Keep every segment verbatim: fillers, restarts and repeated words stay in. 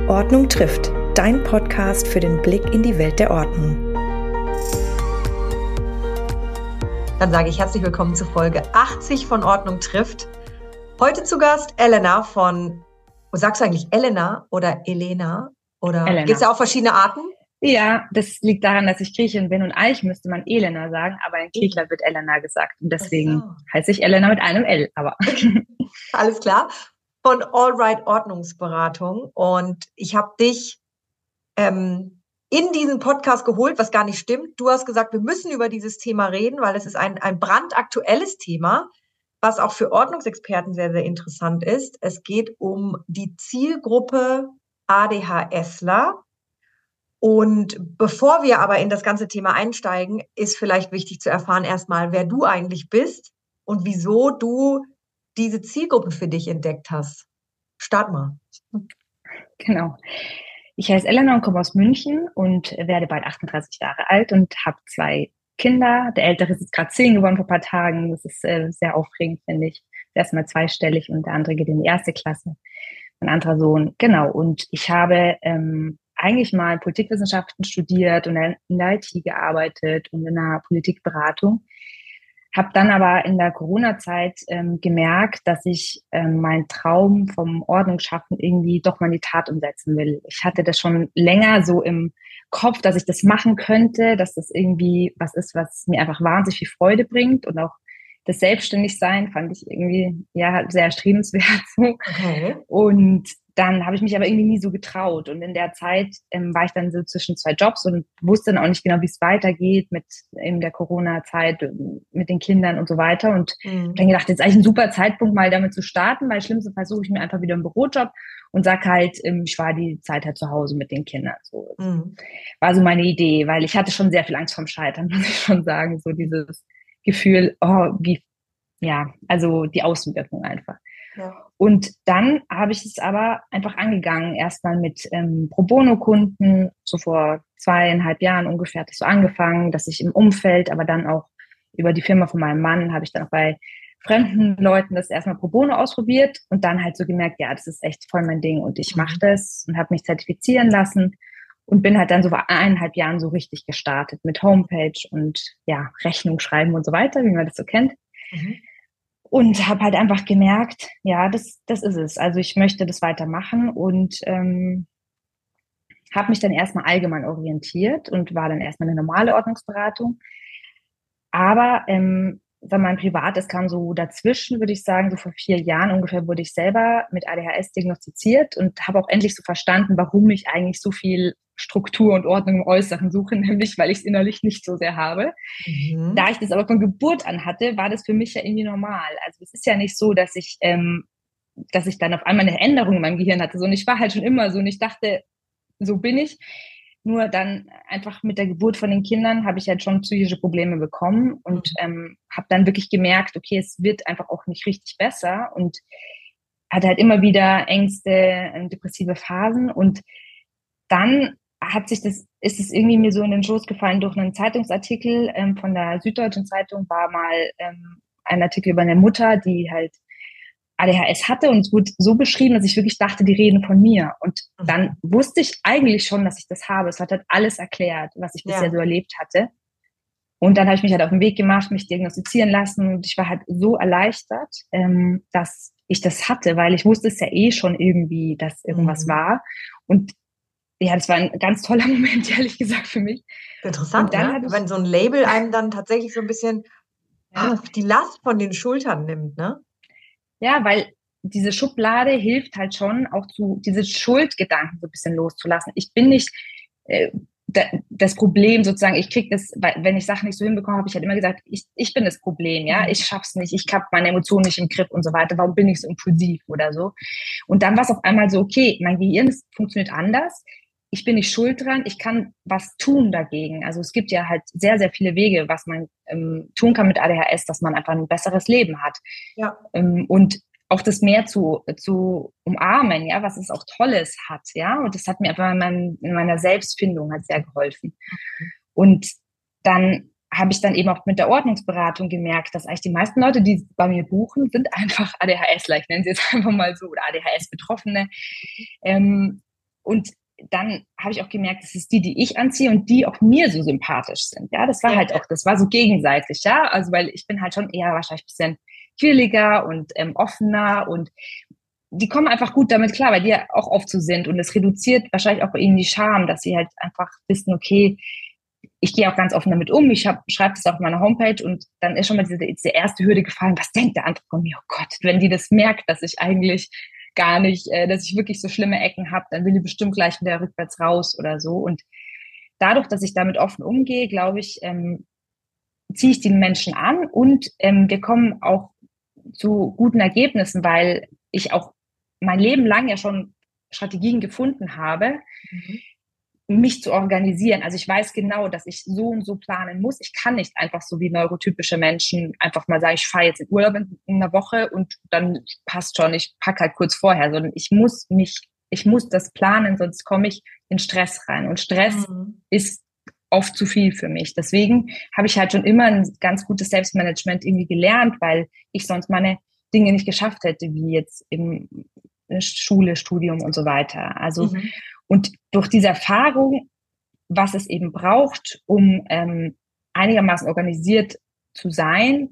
Ordnung trifft, dein Podcast für den Blick in die Welt der Ordnung. Dann sage ich herzlich willkommen zu Folge achtzig von Ordnung trifft. Heute zu Gast Elena von, sagst du eigentlich Elena oder Elena? Oder gibt es ja auch verschiedene Arten? Ja, das liegt daran, dass ich Griechin bin und eigentlich müsste man Elena sagen, aber in Griechenland wird Elena gesagt und deswegen so. heiße ich Elena mit einem L. Aber alles klar. Von Allright Ordnungsberatung, und ich habe dich ähm, in diesen Podcast geholt, was gar nicht stimmt. Du hast gesagt, wir müssen über dieses Thema reden, weil es ist ein, ein brandaktuelles Thema, was auch für Ordnungsexperten sehr, sehr interessant ist. Es geht um die Zielgruppe ADHSler. Und bevor wir aber in das ganze Thema einsteigen, ist vielleicht wichtig zu erfahren erstmal, wer du eigentlich bist und wieso du diese Zielgruppe für dich entdeckt hast. Start mal. Genau. Ich heiße Elena und komme aus München und werde bald achtunddreißig Jahre alt und habe zwei Kinder. Der ältere ist jetzt gerade zehn geworden vor ein paar Tagen. Das ist äh, sehr aufregend, finde ich. Erstmal zweistellig und der andere geht in die erste Klasse. Mein anderer Sohn, genau. Und ich habe ähm, eigentlich mal Politikwissenschaften studiert und in der I T gearbeitet und in der Politikberatung. Habe dann aber in der Corona-Zeit ähm, gemerkt, dass ich ähm, meinen Traum vom Ordnungsschaffen irgendwie doch mal in die Tat umsetzen will. Ich hatte das schon länger so im Kopf, dass ich das machen könnte, dass das irgendwie was ist, was mir einfach wahnsinnig viel Freude bringt, und auch das Selbstständigsein fand ich irgendwie ja sehr erstrebenswert. Okay. Und dann habe ich mich aber irgendwie nie so getraut. Und in der Zeit ähm, war ich dann so zwischen zwei Jobs und wusste dann auch nicht genau, wie es weitergeht mit in der Corona-Zeit, mit den Kindern und so weiter. Und mhm. dann gedacht, jetzt ist eigentlich ein super Zeitpunkt, mal damit zu starten, weil schlimmstenfalls suche ich mir einfach wieder einen Bürojob und sag halt, ähm, ich war die Zeit halt zu Hause mit den Kindern. So mhm. war so meine Idee, weil ich hatte schon sehr viel Angst vorm Scheitern, muss ich schon sagen. So dieses Gefühl, oh, wie, ja, also die Außenwirkung einfach. Ja. Und dann habe ich es aber einfach angegangen, erstmal mit ähm, Pro-Bono-Kunden, so vor zweieinhalb Jahren ungefähr hat es so angefangen, dass ich im Umfeld, aber dann auch über die Firma von meinem Mann, habe ich dann auch bei fremden Leuten das erstmal Pro Bono ausprobiert und dann halt so gemerkt, ja, das ist echt voll mein Ding und ich mache das und habe mich zertifizieren lassen und bin halt dann so vor eineinhalb Jahren so richtig gestartet mit Homepage und ja, Rechnung schreiben und so weiter, wie man das so kennt. Mhm. Und habe halt einfach gemerkt, ja, das, das ist es. Also ich möchte das weitermachen und ähm, habe mich dann erstmal allgemein orientiert und war dann erstmal eine normale Ordnungsberatung. Aber ähm, sag mal, privat, es kam so dazwischen, würde ich sagen, so vor vier Jahren ungefähr wurde ich selber mit A D H S diagnostiziert und habe auch endlich so verstanden, warum ich eigentlich so viel Struktur und Ordnung im Äußeren suche, nämlich weil ich es innerlich nicht so sehr habe. Mhm. Da ich das aber von Geburt an hatte, war das für mich ja irgendwie normal. Also es ist ja nicht so, dass ich, ähm, dass ich dann auf einmal eine Änderung in meinem Gehirn hatte. So, und ich war halt schon immer so und ich dachte, so bin ich. Nur dann einfach mit der Geburt von den Kindern habe ich halt schon psychische Probleme bekommen und ähm, habe dann wirklich gemerkt, okay, es wird einfach auch nicht richtig besser und hatte halt immer wieder Ängste, äh, depressive Phasen, und dann hat sich das, ist es irgendwie mir so in den Schoß gefallen durch einen Zeitungsartikel ähm, von der Süddeutschen Zeitung, war mal ähm, ein Artikel über eine Mutter, die halt A D H S hatte, und es wurde so beschrieben, dass ich wirklich dachte, die reden von mir. Und dann wusste ich eigentlich schon, dass ich das habe. Es hat halt alles erklärt, was ich bisher ja. so erlebt hatte. Und dann habe ich mich halt auf den Weg gemacht, mich diagnostizieren lassen, und ich war halt so erleichtert, ähm, dass ich das hatte, weil ich wusste es ja eh schon irgendwie, dass irgendwas mhm. war. Und ja, das war ein ganz toller Moment, ehrlich gesagt, für mich. Interessant, ne? Ich, wenn so ein Label einem dann tatsächlich so ein bisschen ja. die Last von den Schultern nimmt, ne? Ja, weil diese Schublade hilft halt schon auch zu, diese Schuldgedanken so ein bisschen loszulassen. Ich bin nicht äh, da, das Problem sozusagen, ich kriege das, wenn ich Sachen nicht so hinbekomme, habe ich halt immer gesagt, ich, ich bin das Problem, ja, ich schaff's nicht, ich habe meine Emotionen nicht im Griff und so weiter, warum bin ich so impulsiv oder so? Und dann war es auf einmal so, okay, mein Gehirn funktioniert anders, ich bin nicht schuld dran, ich kann was tun dagegen. Also es gibt ja halt sehr, sehr viele Wege, was man ähm, tun kann mit A D H S, dass man einfach ein besseres Leben hat. Ja. Ähm, und auch das mehr zu, zu umarmen, ja, was es auch Tolles hat, ja. Und das hat mir einfach in, mein, in meiner Selbstfindung hat sehr geholfen. Mhm. Und dann habe ich dann eben auch mit der Ordnungsberatung gemerkt, dass eigentlich die meisten Leute, die bei mir buchen, sind einfach ADHSler, ich nenne sie jetzt einfach mal so, oder A D H S-Betroffene. Ähm, und dann habe ich auch gemerkt, das ist die, die ich anziehe und die auch mir so sympathisch sind. Ja, das war ja. halt auch, das war so gegenseitig, ja. Also, weil ich bin halt schon eher wahrscheinlich ein bisschen quirliger und ähm, offener und die kommen einfach gut damit klar, weil die ja auch oft so sind und es reduziert wahrscheinlich auch bei ihnen die Scham, dass sie halt einfach wissen, okay, ich gehe auch ganz offen damit um, ich schreibe das auf meiner Homepage und dann ist schon mal diese, diese erste Hürde gefallen, was denkt der andere von mir? Oh Gott, wenn die das merkt, dass ich eigentlich gar nicht, äh, dass ich wirklich so schlimme Ecken habe, dann will die bestimmt gleich wieder rückwärts raus oder so. Und dadurch, dass ich damit offen umgehe, glaube ich, ähm, ziehe ich die Menschen an und ähm, wir kommen auch zu guten Ergebnissen, weil ich auch mein Leben lang ja schon Strategien gefunden habe, mhm. mich zu organisieren. Also ich weiß genau, dass ich so und so planen muss. Ich kann nicht einfach so wie neurotypische Menschen einfach mal sagen, ich fahre jetzt in Urlaub in, in einer Woche und dann passt schon, ich packe halt kurz vorher, sondern ich muss mich, ich muss das planen, sonst komme ich in Stress rein. Und Stress mhm. ist oft zu viel für mich. Deswegen habe ich halt schon immer ein ganz gutes Selbstmanagement irgendwie gelernt, weil ich sonst meine Dinge nicht geschafft hätte, wie jetzt im Schule, Studium und so weiter. Also mhm. und durch diese Erfahrung, was es eben braucht, um ähm, einigermaßen organisiert zu sein,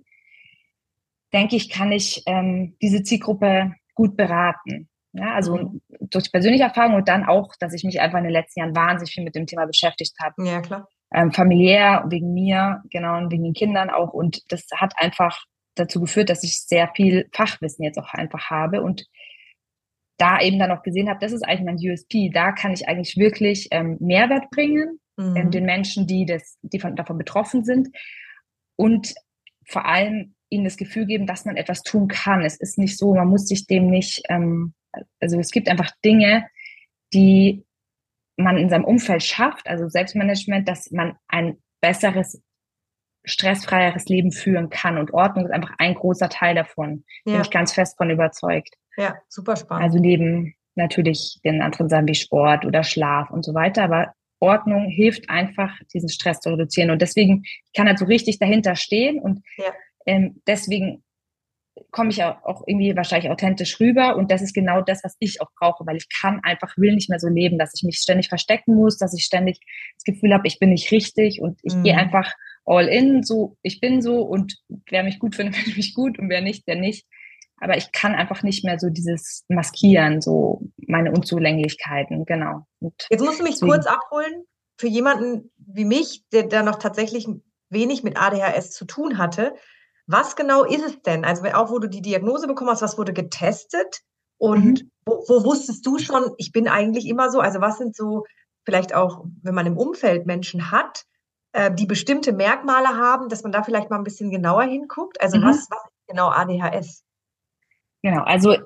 denke ich, kann ich ähm, diese Zielgruppe gut beraten. Ja, also mhm. durch persönliche Erfahrung und dann auch, dass ich mich einfach in den letzten Jahren wahnsinnig viel mit dem Thema beschäftigt habe. Ja, klar. Ähm, familiär, wegen mir, genau, und wegen den Kindern auch. Und das hat einfach dazu geführt, dass ich sehr viel Fachwissen jetzt auch einfach habe und da eben dann auch gesehen habe, das ist eigentlich mein U S P. Da kann ich eigentlich wirklich ähm, Mehrwert bringen, mhm. ähm, den Menschen, die das, die von, davon betroffen sind und vor allem ihnen das Gefühl geben, dass man etwas tun kann. Es ist nicht so, man muss sich dem nicht, ähm, also es gibt einfach Dinge, die man in seinem Umfeld schafft, also Selbstmanagement, dass man ein besseres, stressfreieres Leben führen kann. Und Ordnung ist einfach ein großer Teil davon. Ja. Bin ich ganz fest von überzeugt. Ja, super spannend. Also neben natürlich den anderen Sachen wie Sport oder Schlaf und so weiter, aber Ordnung hilft einfach, diesen Stress zu reduzieren. Und deswegen kann er so richtig dahinter stehen und ja. ähm, deswegen komme ich auch irgendwie wahrscheinlich authentisch rüber und das ist genau das, was ich auch brauche, weil ich kann einfach, will nicht mehr so leben, dass ich mich ständig verstecken muss, dass ich ständig das Gefühl habe, ich bin nicht richtig und ich mhm. gehe einfach all in, so, ich bin so und wer mich gut findet, findet mich gut und wer nicht, der nicht. Aber ich kann einfach nicht mehr so dieses Maskieren, so meine Unzulänglichkeiten, genau. Und jetzt musst du mich deswegen kurz abholen, für jemanden wie mich, der da noch tatsächlich wenig mit A D H S zu tun hatte. Was genau ist es denn? Also auch, wo du die Diagnose bekommen hast, was wurde getestet? Und mhm. wo, wo wusstest du schon, ich bin eigentlich immer so? Also was sind so vielleicht auch, wenn man im Umfeld Menschen hat, äh, die bestimmte Merkmale haben, dass man da vielleicht mal ein bisschen genauer hinguckt? Also mhm. was, was ist genau A D H S? Genau, also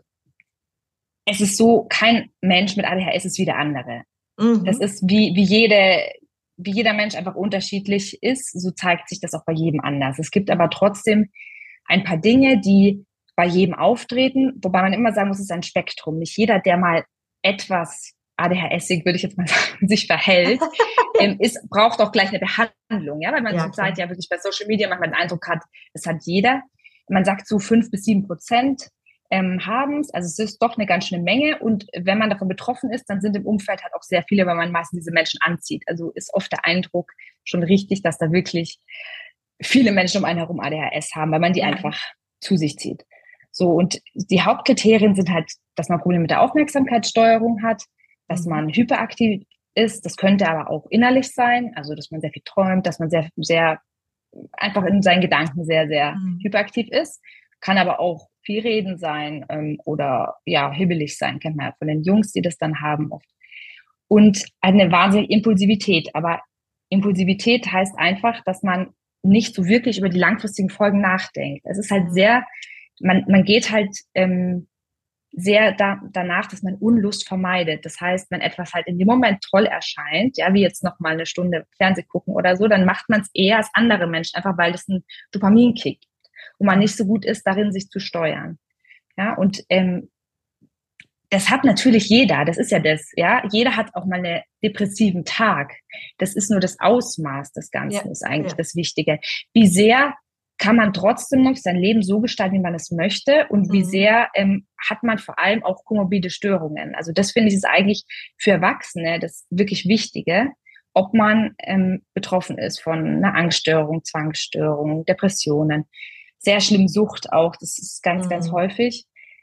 es ist so, kein Mensch mit A D H S ist wie der andere. Mhm. Das ist wie, wie jede... wie jeder Mensch einfach unterschiedlich ist, so zeigt sich das auch bei jedem anders. Es gibt aber trotzdem ein paar Dinge, die bei jedem auftreten, wobei man immer sagen muss, es ist ein Spektrum. Nicht jeder, der mal etwas A D H S-ig, würde ich jetzt mal sagen, sich verhält, ähm, ist, braucht auch gleich eine Behandlung, ja, weil man ja, zurzeit ja wirklich bei Social Media manchmal den Eindruck hat, das hat jeder. Man sagt so fünf bis sieben Prozent Ähm, haben es. Also es ist doch eine ganz schöne Menge und wenn man davon betroffen ist, dann sind im Umfeld halt auch sehr viele, weil man meistens diese Menschen anzieht. Also ist oft der Eindruck schon richtig, dass da wirklich viele Menschen um einen herum A D H S haben, weil man die mhm. einfach zu sich zieht. So, und die Hauptkriterien sind halt, dass man Probleme mit der Aufmerksamkeitssteuerung hat, dass mhm. man hyperaktiv ist, das könnte aber auch innerlich sein, also dass man sehr viel träumt, dass man sehr, sehr einfach in seinen Gedanken sehr, sehr mhm. hyperaktiv ist, kann aber auch viel reden sein ähm, oder ja, hibbelig sein, kennt man ja von den Jungs, die das dann haben oft. Und eine wahnsinnige Impulsivität. Aber Impulsivität heißt einfach, dass man nicht so wirklich über die langfristigen Folgen nachdenkt. Es ist halt sehr, man, man geht halt ähm, sehr da, danach, dass man Unlust vermeidet. Das heißt, wenn etwas halt in dem Moment toll erscheint, ja, wie jetzt noch mal eine Stunde Fernseh gucken oder so, dann macht man es eher als andere Menschen, einfach weil das ein Dopaminkick wo man nicht so gut ist, darin sich zu steuern. Ja, und ähm, das hat natürlich jeder, das ist ja das, ja, jeder hat auch mal einen depressiven Tag. Das ist nur das Ausmaß des Ganzen, ja, ist eigentlich ja. das Wichtige. Wie sehr kann man trotzdem noch sein Leben so gestalten, wie man es möchte und wie Mhm. sehr ähm, hat man vor allem auch komorbide Störungen. Also das finde ich ist eigentlich für Erwachsene das wirklich Wichtige, ob man ähm, betroffen ist von einer Angststörung, Zwangsstörung, Depressionen, sehr schlimm Sucht auch, das ist ganz, ganz Mhm. häufig.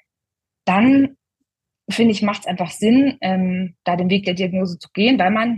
Dann finde ich, macht es einfach Sinn, ähm, da den Weg der Diagnose zu gehen, weil man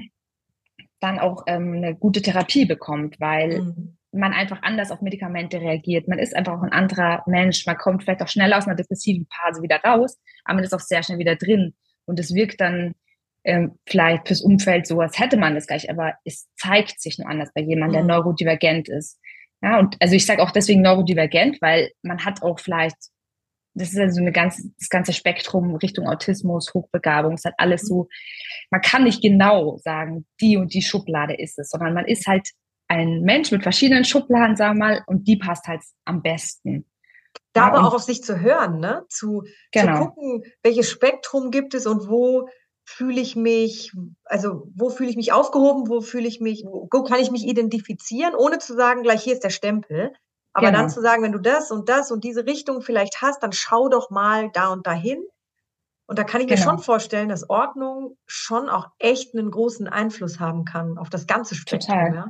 dann auch ähm, eine gute Therapie bekommt, weil Mhm. man einfach anders auf Medikamente reagiert. Man ist einfach auch ein anderer Mensch. Man kommt vielleicht auch schneller aus einer depressiven Phase wieder raus, aber man ist auch sehr schnell wieder drin. Und es wirkt dann ähm, vielleicht fürs Umfeld so, als hätte man das gleich, aber es zeigt sich nur anders bei jemandem, der Mhm. neurodivergent ist. Ja, und also ich sage auch deswegen neurodivergent, weil man hat auch vielleicht, das ist also eine ganze, das ganze Spektrum Richtung Autismus, Hochbegabung, es hat alles so, man kann nicht genau sagen, die und die Schublade ist es, sondern man ist halt ein Mensch mit verschiedenen Schubladen, sagen wir mal, und die passt halt am besten. Da Ja, aber auch und auf sich zu hören, ne? Zu, zu genau, gucken, welches Spektrum gibt es und wo fühle ich mich, also wo fühle ich mich aufgehoben, wo fühle ich mich, wo wo kann ich mich identifizieren, ohne zu sagen, gleich hier ist der Stempel. Aber dann genau, zu sagen, wenn du das und das und diese Richtung vielleicht hast, dann schau doch mal da und dahin. Und da kann ich mir schon genau, vorstellen, dass Ordnung schon auch echt einen großen Einfluss haben kann auf das ganze Spektrum, total. ja.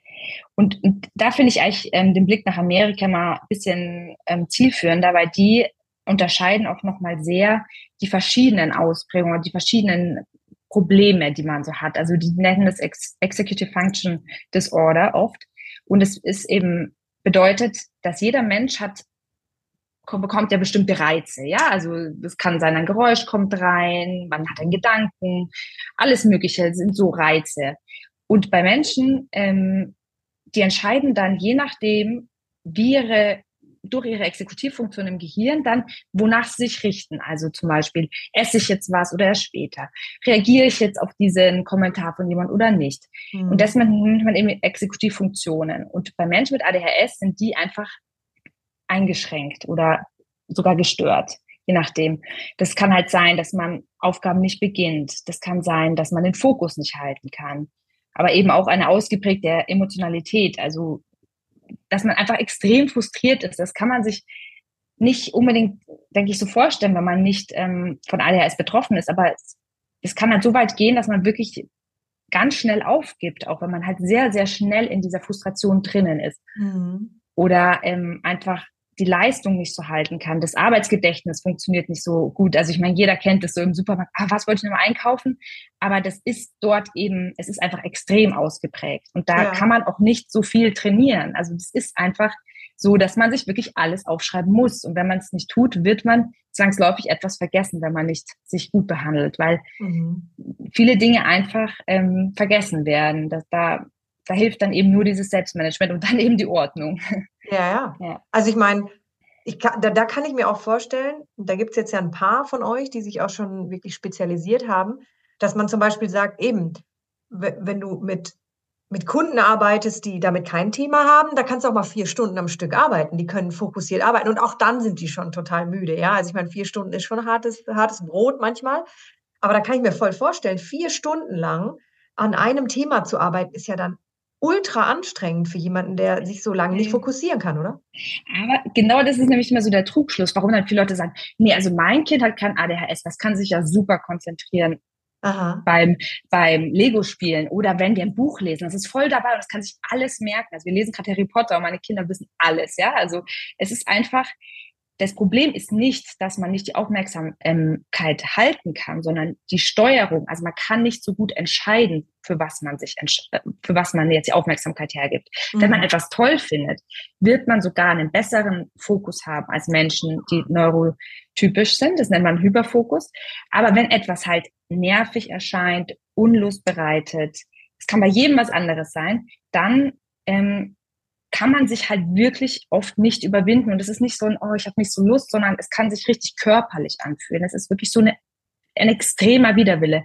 Und, und da finde ich eigentlich ähm, den Blick nach Amerika mal ein bisschen ähm, zielführender, weil die unterscheiden auch nochmal sehr die verschiedenen Ausprägungen, die verschiedenen Probleme, die man so hat. Also die nennen das Ex Executive Function Disorder oft. Und es ist eben bedeutet, dass jeder Mensch hat bekommt ja bestimmte Reize, ja, also das kann sein, ein Geräusch kommt rein, man hat einen Gedanken, alles Mögliche sind so Reize. Und bei Menschen, ähm, die entscheiden dann je nachdem, wie ihre durch ihre Exekutivfunktion im Gehirn dann, wonach sie sich richten. Also zum Beispiel, esse ich jetzt was oder erst später? Reagiere ich jetzt auf diesen Kommentar von jemand oder nicht? Und das Mhm. nennt man eben Exekutivfunktionen. Und bei Menschen mit A D H S sind die einfach eingeschränkt oder sogar gestört, je nachdem. Das kann halt sein, dass man Aufgaben nicht beginnt. Das kann sein, dass man den Fokus nicht halten kann. Aber eben auch eine ausgeprägte Emotionalität, also dass man einfach extrem frustriert ist. Das kann man sich nicht unbedingt, denke ich, so vorstellen, wenn man nicht ähm, von A D H S betroffen ist. Aber es, es kann halt so weit gehen, dass man wirklich ganz schnell aufgibt, auch wenn man halt sehr, sehr schnell in dieser Frustration drinnen ist. Mhm. Oder ähm, einfach die Leistung nicht so halten kann. Das Arbeitsgedächtnis funktioniert nicht so gut. Also ich meine, jeder kennt das so im Supermarkt, ah, was wollte ich nochmal einkaufen? Aber das ist dort eben, es ist einfach extrem ausgeprägt. Und da kann Ja. man auch nicht so viel trainieren. Also das ist einfach so, dass man sich wirklich alles aufschreiben muss. Und wenn man es nicht tut, wird man zwangsläufig etwas vergessen, wenn man nicht sich gut behandelt, weil Mhm. viele Dinge einfach ähm, vergessen werden. Dass da, da hilft dann eben nur dieses Selbstmanagement und dann eben die Ordnung. Ja, ja. Ja. Also ich meine, ich kann, da, da kann ich mir auch vorstellen, da gibt's jetzt ja ein paar von euch, die sich auch schon wirklich spezialisiert haben, dass man zum Beispiel sagt, eben, we- wenn du mit, mit Kunden arbeitest, die damit kein Thema haben, da kannst du auch mal vier Stunden am Stück arbeiten. Die können fokussiert arbeiten und auch dann sind die schon total müde. Ja, also ich meine, vier Stunden ist schon hartes, hartes Brot manchmal. Aber da kann ich mir voll vorstellen, vier Stunden lang an einem Thema zu arbeiten, ist ja dann ultra anstrengend für jemanden, der sich so lange nicht fokussieren kann, oder? Aber genau das ist nämlich immer so der Trugschluss, warum dann viele Leute sagen, nee, also mein Kind hat kein A D H S, das kann sich ja super konzentrieren Aha. beim, beim Lego-Spielen oder wenn wir ein Buch lesen. Das ist voll dabei und das kann sich alles merken. Also wir lesen gerade Harry Potter und meine Kinder wissen alles, ja. Also es ist einfach, das Problem ist nicht, dass man nicht die Aufmerksamkeit halten kann, sondern die Steuerung. Also man kann nicht so gut entscheiden, für was man sich, für was man jetzt die Aufmerksamkeit hergibt. Wenn man Mhm. etwas toll findet, wird man sogar einen besseren Fokus haben als Menschen, die neurotypisch sind. Das nennt man Hyperfokus. Aber wenn etwas halt nervig erscheint, Unlust bereitet, es kann bei jedem was anderes sein, dann ähm, kann man sich halt wirklich oft nicht überwinden. Und es ist nicht so ein, oh, ich habe nicht so Lust, sondern es kann sich richtig körperlich anfühlen. Es ist wirklich so eine, ein extremer Widerwille.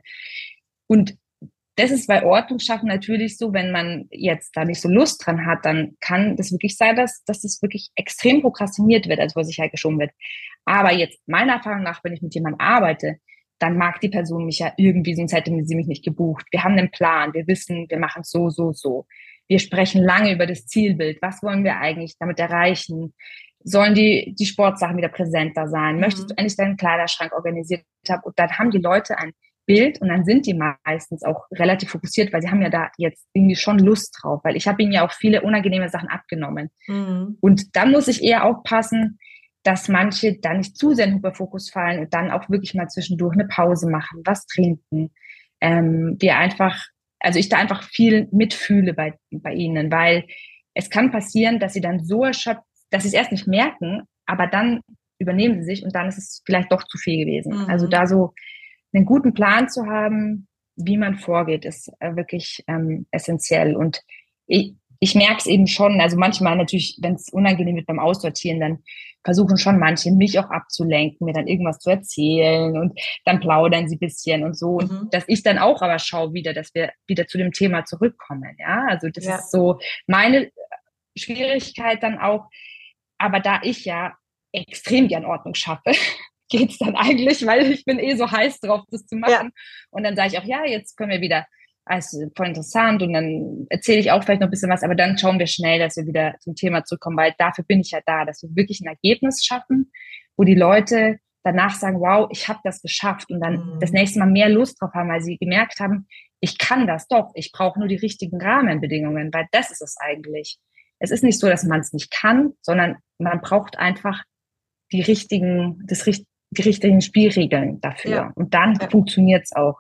Und das ist bei Ordnung schaffen natürlich so, wenn man jetzt da nicht so Lust dran hat, dann kann das wirklich sein, dass, dass das wirklich extrem prokrastiniert wird, also vor sich halt geschoben wird. Aber jetzt meiner Erfahrung nach, wenn ich mit jemandem arbeite, dann mag die Person mich ja irgendwie, sonst hätte sie mich nicht gebucht. Wir haben einen Plan, wir wissen, wir machen so, so, so. Wir sprechen lange über das Zielbild. Was wollen wir eigentlich damit erreichen? Sollen die, die Sportsachen wieder präsenter sein? Mhm. Möchtest du endlich deinen Kleiderschrank organisiert haben? Und dann haben die Leute ein Bild und dann sind die meistens auch relativ fokussiert, weil sie haben ja da jetzt irgendwie schon Lust drauf, weil ich habe ihnen ja auch viele unangenehme Sachen abgenommen. Mhm. Und dann muss ich eher aufpassen, dass manche da nicht zu sehr in den Hyperfokus fallen und dann auch wirklich mal zwischendurch eine Pause machen, was trinken. Ähm, wir einfach, also ich da einfach viel mitfühle bei, bei ihnen, weil es kann passieren, dass sie dann so erschöpft, dass sie es erst nicht merken, aber dann übernehmen sie sich und dann ist es vielleicht doch zu viel gewesen. Mhm. Also da so einen guten Plan zu haben, wie man vorgeht, ist äh, wirklich ähm, essentiell. Und ich, ich merke es eben schon, also manchmal natürlich, wenn es unangenehm wird beim Aussortieren, dann versuchen schon manche, mich auch abzulenken, mir dann irgendwas zu erzählen und dann plaudern sie ein bisschen und so. Mhm. Und dass ich dann auch aber schaue wieder, dass wir wieder zu dem Thema zurückkommen. Ja, also das ja. ist so meine Schwierigkeit dann auch. Aber da ich ja extrem gern Ordnung schaffe, geht's dann eigentlich, weil ich bin eh so heiß drauf, das zu machen. Ja. Und dann sage ich auch, ja, jetzt können wir wieder, also voll interessant und dann erzähle ich auch vielleicht noch ein bisschen was, aber dann schauen wir schnell, dass wir wieder zum Thema zurückkommen, weil dafür bin ich ja da, dass wir wirklich ein Ergebnis schaffen, wo die Leute danach sagen, wow, ich habe das geschafft und dann mhm. das nächste Mal mehr Lust drauf haben, weil sie gemerkt haben, ich kann das doch, ich brauche nur die richtigen Rahmenbedingungen, weil das ist es eigentlich. Es ist nicht so, dass man es nicht kann, sondern man braucht einfach die richtigen, das, die richtigen Spielregeln dafür. Ja. Und dann ja. funktioniert es auch.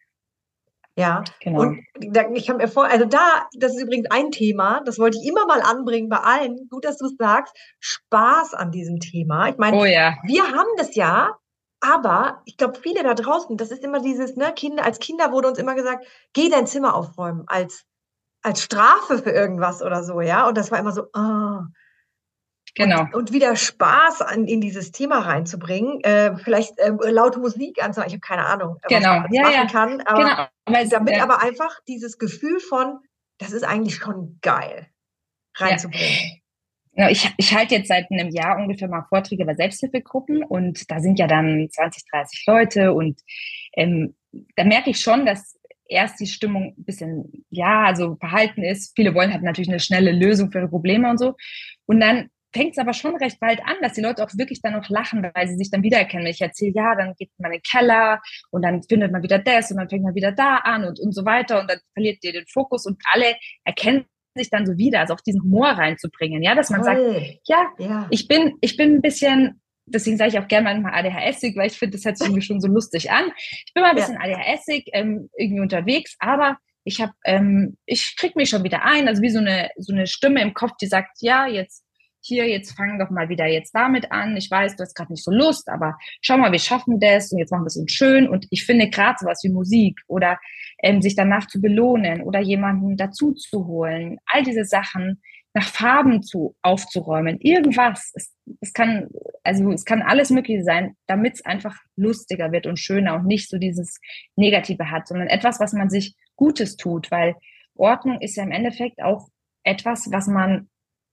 Ja, genau. Und ich habe mir vor, also da, das ist übrigens ein Thema, das wollte ich immer mal anbringen bei allen. Gut, dass du es sagst. Spaß an diesem Thema. Ich meine, oh ja. wir haben das ja, aber ich glaube, viele da draußen, das ist immer dieses, ne, Kinder, als Kinder wurde uns immer gesagt, geh dein Zimmer aufräumen, als als Strafe für irgendwas oder so, ja. Und das war immer so, ah. Genau. Und, und wieder Spaß an, in dieses Thema reinzubringen, äh, vielleicht äh, laute Musik anzumachen, ich habe keine Ahnung, was genau. man ja, machen ja. kann, aber genau. aber damit ja. aber einfach dieses Gefühl von, das ist eigentlich schon geil, reinzubringen. Ja. Ich, ich halte jetzt seit einem Jahr ungefähr mal Vorträge bei Selbsthilfegruppen und da sind ja dann zwanzig, dreißig Leute und ähm, da merke ich schon, dass erst die Stimmung ein bisschen, ja, also verhalten ist. Viele wollen halt natürlich eine schnelle Lösung für ihre Probleme und so. Und dann fängt es aber schon recht bald an, dass die Leute auch wirklich dann noch lachen, weil sie sich dann wiedererkennen. Wenn ich erzähle, ja, dann geht man in den Keller und dann findet man wieder das und dann fängt man wieder da an und, und so weiter und dann verliert ihr den Fokus und alle erkennen sich dann so wieder, also auch diesen Humor reinzubringen, ja, dass man Toll. sagt, ja, ja, ich bin, ich bin ein bisschen, deswegen sage ich auch gerne manchmal A D H S-ig, weil ich finde, das hört sich irgendwie schon so lustig an. Ich bin mal ein bisschen ja. A D H S-ig ähm, irgendwie unterwegs, aber ich habe, ähm, ich krieg mich schon wieder ein, also wie so eine so eine Stimme im Kopf, die sagt, ja, jetzt hier, jetzt fang doch mal wieder jetzt damit an. Ich weiß, du hast gerade nicht so Lust, aber schau mal, wir schaffen das und jetzt machen wir es uns schön. Und ich finde gerade sowas wie Musik oder ähm, sich danach zu belohnen oder jemanden dazu zu holen, all diese Sachen nach Farben zu aufzuräumen, irgendwas. Es, es kann, also es kann alles Mögliche sein, damit es einfach lustiger wird und schöner und nicht so dieses Negative hat, sondern etwas, was man sich Gutes tut, weil Ordnung ist ja im Endeffekt auch etwas, was man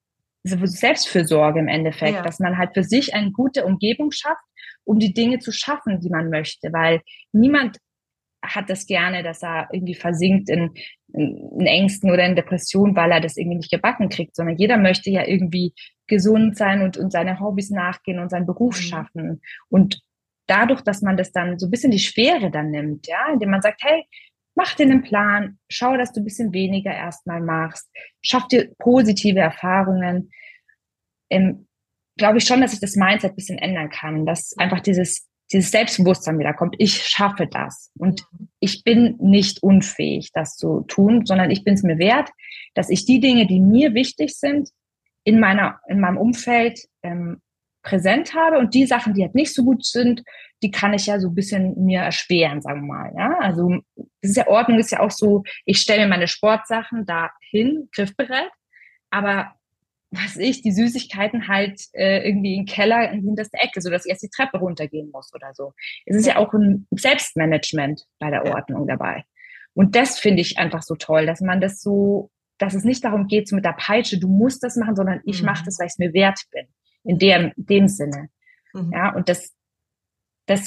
Selbstfürsorge im Endeffekt, ja. dass man halt für sich eine gute Umgebung schafft, um die Dinge zu schaffen, die man möchte, weil niemand hat das gerne, dass er irgendwie versinkt in, in, in Ängsten oder in Depressionen, weil er das irgendwie nicht gebacken kriegt, sondern jeder möchte ja irgendwie gesund sein und, und seine Hobbys nachgehen und seinen Beruf mhm. schaffen. Und dadurch, dass man das dann so ein bisschen die Schwere dann nimmt, ja, indem man sagt, hey, mach dir einen Plan, schau, dass du ein bisschen weniger erstmal machst, schaff dir positive Erfahrungen. Ähm, glaube ich schon, dass ich das Mindset ein bisschen ändern kann, dass einfach dieses, dieses Selbstbewusstsein wieder kommt. Ich schaffe das und ich bin nicht unfähig, das zu tun, sondern ich bin es mir wert, dass ich die Dinge, die mir wichtig sind, in meiner, in meinem Umfeld ähm, präsent habe und die Sachen, die halt nicht so gut sind, die kann ich ja so ein bisschen mir erschweren, sagen wir mal. Ja? Also das ist ja Ordnung, ist ja auch so, ich stelle mir meine Sportsachen da hin, griffbereit, aber was ich, die Süßigkeiten halt äh, irgendwie im Keller in die hinterste Ecke, sodass ich erst die Treppe runtergehen muss oder so. Es ist ja, ja auch ein Selbstmanagement bei der Ordnung ja. dabei. Und das finde ich einfach so toll, dass man das so, dass es nicht darum geht, so mit der Peitsche, du musst das machen, sondern ich mhm. mache das, weil ich es mir wert bin. In dem, dem Sinne. Mhm. Ja, und das, das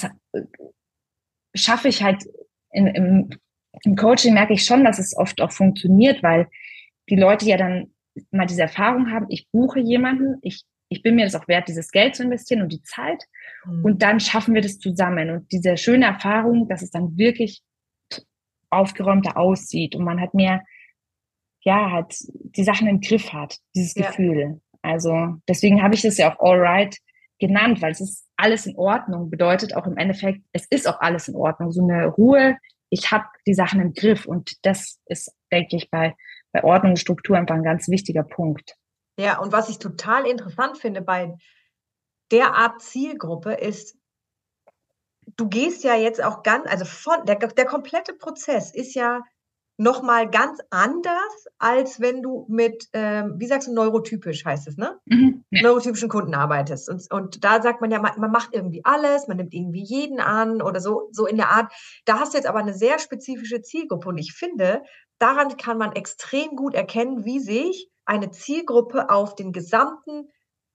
schaffe ich halt in, im, im Coaching merke ich schon, dass es oft auch funktioniert, weil die Leute ja dann mal diese Erfahrung haben, ich buche jemanden, ich, ich bin mir das auch wert, dieses Geld zu investieren und die Zeit Mhm. und dann schaffen wir das zusammen. Und diese schöne Erfahrung, dass es dann wirklich aufgeräumter aussieht und man hat mehr, ja, hat die Sachen im Griff hat, dieses Ja. Gefühl. Also deswegen habe ich das ja auch All Right genannt, weil es ist alles in Ordnung, bedeutet auch im Endeffekt, es ist auch alles in Ordnung. So eine Ruhe, ich habe die Sachen im Griff und das ist, denke ich, bei, bei Ordnung und Struktur einfach ein ganz wichtiger Punkt. Ja, und was ich total interessant finde bei der Art Zielgruppe ist, du gehst ja jetzt auch ganz, also von der, der komplette Prozess ist ja nochmal ganz anders, als wenn du mit, ähm, wie sagst du, neurotypisch heißt es, ne? Mhm. Ja. Neurotypischen Kunden arbeitest. Und, und da sagt man ja, man, man macht irgendwie alles, man nimmt irgendwie jeden an oder so, so in der Art. Da hast du jetzt aber eine sehr spezifische Zielgruppe. Und ich finde, daran kann man extrem gut erkennen, wie sich eine Zielgruppe auf den gesamten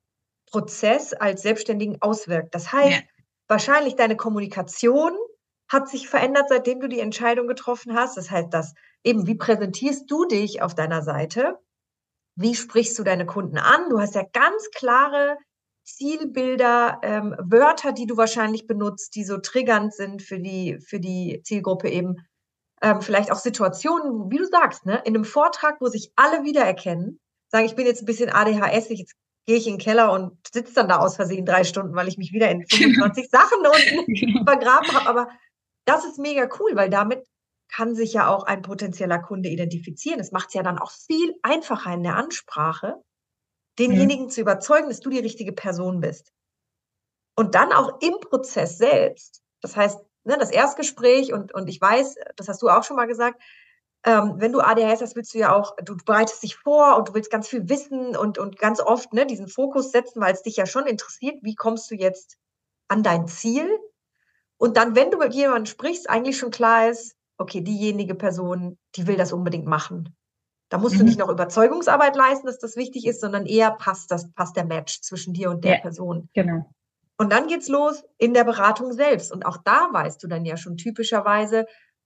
Prozess als Selbstständigen auswirkt. Das heißt, Ja. wahrscheinlich deine Kommunikation hat sich verändert, seitdem du die Entscheidung getroffen hast. Das heißt, dass eben, wie präsentierst du dich auf deiner Seite? Wie sprichst du deine Kunden an? Du hast ja ganz klare Zielbilder, ähm, Wörter, die du wahrscheinlich benutzt, die so triggernd sind für die, für die Zielgruppe eben. Ähm, vielleicht auch Situationen, wie du sagst, ne? In einem Vortrag, wo sich alle wiedererkennen, sagen, ich bin jetzt ein bisschen A D H S, ich, jetzt gehe ich in den Keller und sitze dann da aus Versehen drei Stunden, weil ich mich wieder in fünfundzwanzig Sachen unten vergraben habe. Aber das ist mega cool, weil damit kann sich ja auch ein potenzieller Kunde identifizieren. Es macht es ja dann auch viel einfacher in der Ansprache, denjenigen Mhm. zu überzeugen, dass du die richtige Person bist. Und dann auch im Prozess selbst. Das heißt, ne, das Erstgespräch und, und ich weiß, das hast du auch schon mal gesagt, ähm, wenn du A D H S hast, willst du ja auch, du bereitest dich vor und du willst ganz viel wissen und, und ganz oft ne, diesen Fokus setzen, weil es dich ja schon interessiert, wie kommst du jetzt an dein Ziel? Und dann, wenn du mit jemandem sprichst, eigentlich schon klar ist, okay, diejenige Person, die will das unbedingt machen. Da musst du nicht Mhm. noch Überzeugungsarbeit leisten, dass das wichtig ist, sondern eher passt das, passt der Match zwischen dir und der Ja, Person. genau. Und dann geht's los in der Beratung selbst. Und auch da weißt du dann ja schon typischerweise,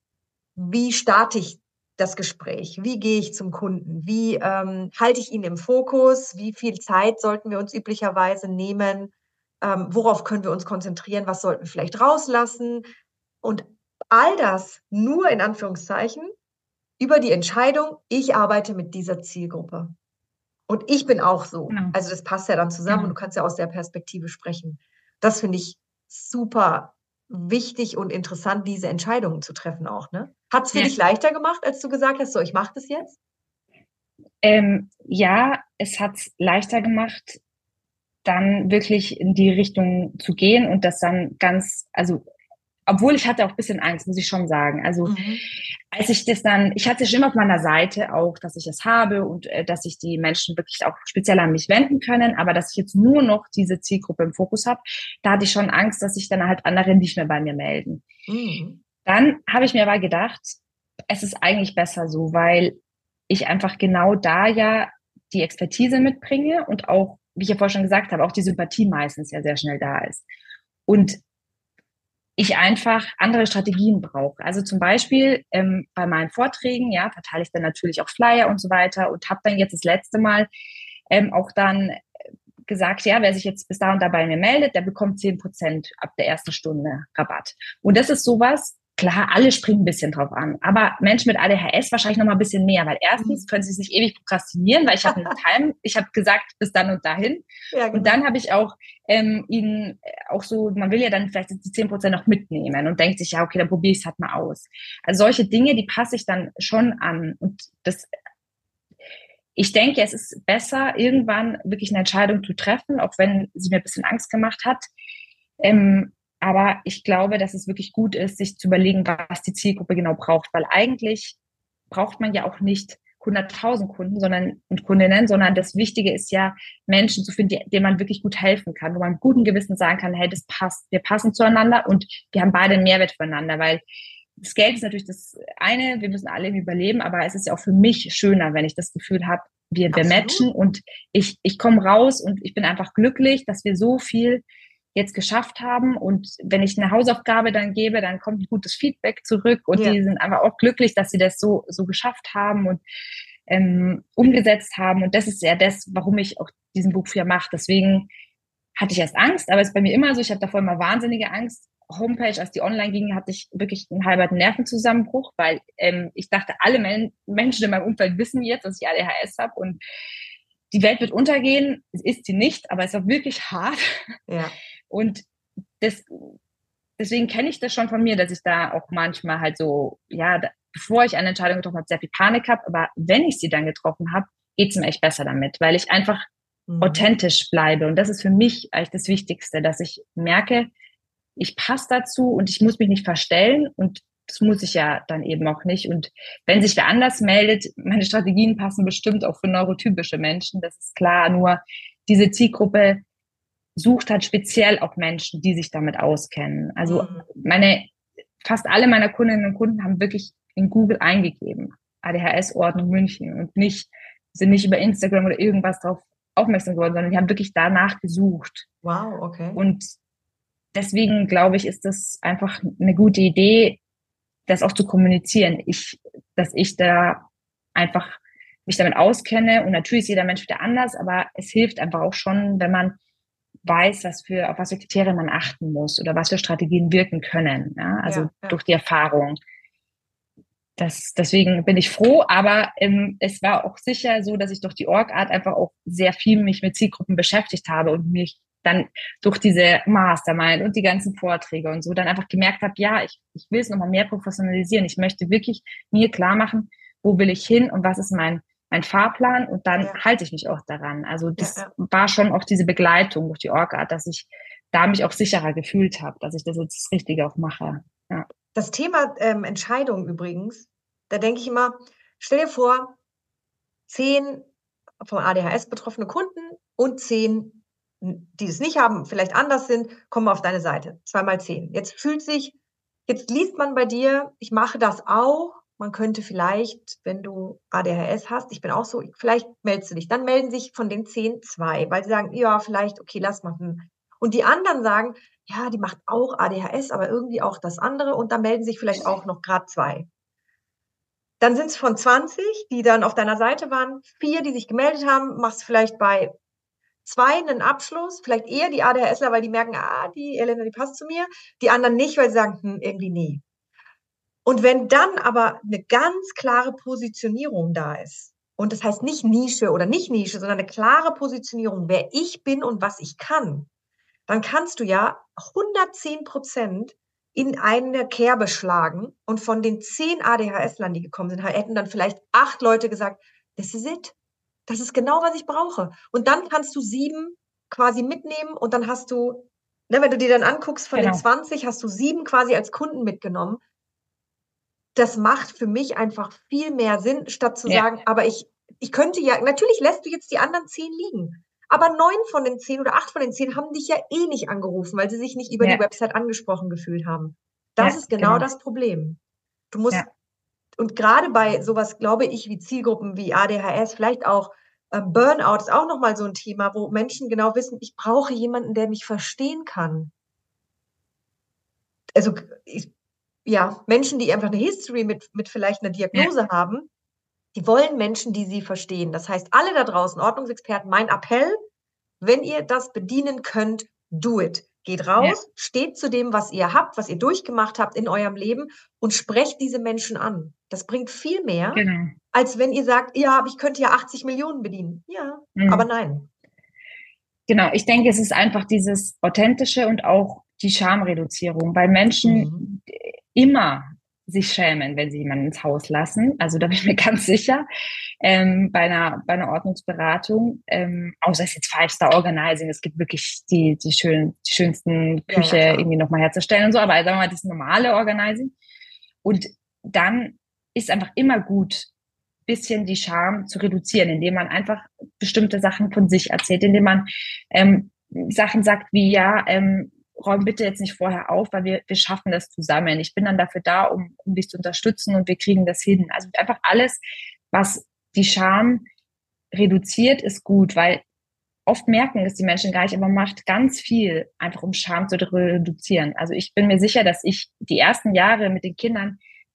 wie starte ich das Gespräch? Wie gehe ich zum Kunden? Wie ähm, halte ich ihn im Fokus? Wie viel Zeit sollten wir uns üblicherweise nehmen? Ähm, worauf können wir uns konzentrieren? Was sollten wir vielleicht rauslassen? Und all das nur in Anführungszeichen über die Entscheidung, ich arbeite mit dieser Zielgruppe. Und ich bin auch so. Genau. Also das passt ja dann zusammen und Genau. du kannst ja aus der Perspektive sprechen. Das finde ich super wichtig und interessant, diese Entscheidungen zu treffen auch, ne? Hat es für Ja. dich leichter gemacht, als du gesagt hast, so, ich mache das jetzt? Ähm, ja, es hat es leichter gemacht, dann wirklich in die Richtung zu gehen und das dann ganz, also obwohl ich hatte auch ein bisschen Angst, muss ich schon sagen. Also Mhm. als ich das dann, ich hatte schon auf meiner Seite auch, dass ich es habe und äh, dass sich die Menschen wirklich auch speziell an mich wenden können, aber dass ich jetzt nur noch diese Zielgruppe im Fokus habe, da hatte ich schon Angst, dass sich dann halt andere nicht mehr bei mir melden. Mhm. Dann habe ich mir aber gedacht, es ist eigentlich besser so, weil ich einfach genau da ja die Expertise mitbringe und auch, wie ich ja vorher schon gesagt habe, auch die Sympathie meistens ja sehr schnell da ist. Und ich einfach andere Strategien brauche. Also zum Beispiel ähm, bei meinen Vorträgen, ja, verteile ich dann natürlich auch Flyer und so weiter und habe dann jetzt das letzte Mal ähm, auch dann gesagt, ja, wer sich jetzt bis da und da bei mir meldet, der bekommt zehn Prozent ab der ersten Stunde Rabatt. Und das ist sowas, klar, alle springen ein bisschen drauf an, aber Menschen mit A D H S wahrscheinlich noch mal ein bisschen mehr, weil erstens Mhm. können sie sich ewig prokrastinieren, weil ich habe einen Time, ich habe gesagt, bis dann und dahin. Ja, genau. Und dann habe ich auch ähm, ihnen auch so, man will ja dann vielleicht die zehn Prozent noch mitnehmen und denkt sich, ja, okay, dann probiere ich es halt mal aus. Also solche Dinge, die passe ich dann schon an. Und das, ich denke, es ist besser, irgendwann wirklich eine Entscheidung zu treffen, auch wenn sie mir ein bisschen Angst gemacht hat. Ähm, aber ich glaube, dass es wirklich gut ist, sich zu überlegen, was die Zielgruppe genau braucht, weil eigentlich braucht man ja auch nicht hunderttausend Kunden sondern, und Kundinnen, sondern das Wichtige ist ja, Menschen zu finden, denen man wirklich gut helfen kann, wo man mit gutem Gewissen sagen kann, hey, das passt, wir passen zueinander und wir haben beide einen Mehrwert füreinander, weil das Geld ist natürlich das eine, wir müssen alle überleben, aber es ist ja auch für mich schöner, wenn ich das Gefühl habe, wir, wir matchen und ich, ich komme raus und ich bin einfach glücklich, dass wir so viel jetzt geschafft haben und wenn ich eine Hausaufgabe dann gebe, dann kommt ein gutes Feedback zurück und Ja. die sind einfach auch glücklich, dass sie das so, so geschafft haben und ähm, umgesetzt haben. Und das ist ja das, warum ich auch diesen Buch für mache. Deswegen hatte ich erst Angst, aber es ist bei mir immer so, ich habe davor immer wahnsinnige Angst. Homepage, als die online ging, hatte ich wirklich einen halben Nervenzusammenbruch, weil ähm, ich dachte, alle Men- Menschen in meinem Umfeld wissen jetzt, dass ich A D H S habe und die Welt wird untergehen. Es ist sie nicht, aber es war wirklich hart. Ja. Und das, deswegen kenne ich das schon von mir, dass ich da auch manchmal halt so, ja, da, bevor ich eine Entscheidung getroffen habe, sehr viel Panik habe. Aber wenn ich sie dann getroffen habe, geht es mir echt besser damit, weil ich einfach mhm. authentisch bleibe. Und das ist für mich eigentlich das Wichtigste, dass ich merke, ich passe dazu und ich muss mich nicht verstellen und das muss ich ja dann eben auch nicht. Und wenn sich wer anders meldet, meine Strategien passen bestimmt auch für neurotypische Menschen, das ist klar. Nur diese Zielgruppe sucht halt speziell auch Menschen, die sich damit auskennen. Also mhm. meine, fast alle meiner Kundinnen und Kunden haben wirklich in Google eingegeben, A D H S-Ordnung München und nicht, sind nicht über Instagram oder irgendwas drauf aufmerksam geworden, sondern die haben wirklich danach gesucht. Wow, okay. Und deswegen glaube ich, ist das einfach eine gute Idee, das auch zu kommunizieren. Ich, dass ich da einfach mich damit auskenne und natürlich ist jeder Mensch wieder anders, aber es hilft einfach auch schon, wenn man weiß, was für, auf was für Kriterien man achten muss oder was für Strategien wirken können. Ja? Also ja, ja. durch die Erfahrung. Das, deswegen bin ich froh, aber ähm, es war auch sicher so, dass ich durch die Org-Art einfach auch sehr viel mich mit Zielgruppen beschäftigt habe und mich dann durch diese Mastermind und die ganzen Vorträge und so dann einfach gemerkt habe, ja, ich, ich will es nochmal mehr professionalisieren. Ich möchte wirklich mir klar machen, wo will ich hin und was ist mein, mein Fahrplan und dann ja. halte ich mich auch daran. Also das ja, ja. war schon auch diese Begleitung durch die Org-Art, dass ich da mich auch sicherer gefühlt habe, dass ich das jetzt das Richtige auch mache. Ja. Das Thema ähm, Entscheidung übrigens, da denke ich immer, stell dir vor, zehn vom A D H S betroffene Kunden und zehn, die es nicht haben, vielleicht anders sind, kommen auf deine Seite. Zwei mal zehn. Jetzt fühlt sich, jetzt liest man bei dir, ich mache das auch. Man könnte vielleicht, wenn du A D H S hast, ich bin auch so, vielleicht meldest du dich. Dann melden sich von den zehn zwei, weil sie sagen, ja, vielleicht, okay, lass mal. Und die anderen sagen, ja, die macht auch A D H S, aber irgendwie auch das andere. Und da melden sich vielleicht auch noch gerade zwei. Dann sind es von zwanzig, die dann auf deiner Seite waren, vier, die sich gemeldet haben, machst vielleicht bei zwei einen Abschluss, vielleicht eher die ADHSler, weil die merken, ah, die Elena, die passt zu mir. Die anderen nicht, weil sie sagen, hm, irgendwie nee. Und wenn dann aber eine ganz klare Positionierung da ist, und das heißt nicht Nische oder nicht Nische, sondern eine klare Positionierung, wer ich bin und was ich kann, dann kannst du ja hundertzehn Prozent in eine Kerbe schlagen und von den zehn ADHSlern, die gekommen sind, hätten dann vielleicht acht Leute gesagt, this is it. Das ist genau, was ich brauche. Und dann kannst du sieben quasi mitnehmen und dann hast du, ne, wenn du dir dann anguckst, von genau. den zwanzig hast du sieben quasi als Kunden mitgenommen. Das macht für mich einfach viel mehr Sinn, statt zu ja. sagen, aber ich, ich könnte ja, natürlich lässt du jetzt die anderen zehn liegen. Aber neun von den zehn oder acht von den zehn haben dich ja eh nicht angerufen, weil sie sich nicht über ja. die Website angesprochen gefühlt haben. Das ja, ist genau, genau das Problem. Du musst, ja. und gerade bei sowas, glaube ich, wie Zielgruppen wie A D H S, vielleicht auch ähm, Burnout ist auch nochmal so ein Thema, wo Menschen genau wissen, ich brauche jemanden, der mich verstehen kann. Also, ich, ja, Menschen, die einfach eine History mit, mit vielleicht einer Diagnose ja. haben, die wollen Menschen, die sie verstehen. Das heißt, alle da draußen, Ordnungsexperten, mein Appell, wenn ihr das bedienen könnt, do it. Geht raus, ja. steht zu dem, was ihr habt, was ihr durchgemacht habt in eurem Leben und sprecht diese Menschen an. Das bringt viel mehr, genau. als wenn ihr sagt, ja, ich könnte ja achtzig Millionen bedienen. Ja, mhm. aber nein. Genau, ich denke, es ist einfach dieses Authentische und auch die Schamreduzierung, weil Menschen mhm. immer sich schämen, wenn sie jemanden ins Haus lassen. Also da bin ich mir ganz sicher, ähm, bei einer bei einer Ordnungsberatung, ähm, außer es ist jetzt Five-Star-Organizing, es gibt wirklich die die, schön, die schönsten Küche ja, ja, irgendwie nochmal herzustellen und so, aber sagen wir mal, das normale Organizing. Und dann ist einfach immer gut, bisschen die Scham zu reduzieren, indem man einfach bestimmte Sachen von sich erzählt, indem man ähm, Sachen sagt wie, ja, ähm, räum bitte jetzt nicht vorher auf, weil wir, wir schaffen das zusammen. Ich bin dann dafür da, um, um dich zu unterstützen und wir kriegen das hin. Also einfach alles, was die Scham reduziert, ist gut, weil oft merken es die Menschen gar nicht, aber man macht ganz viel einfach, um Scham zu reduzieren. Also ich bin mir sicher, dass ich die ersten Jahre mit den Kindern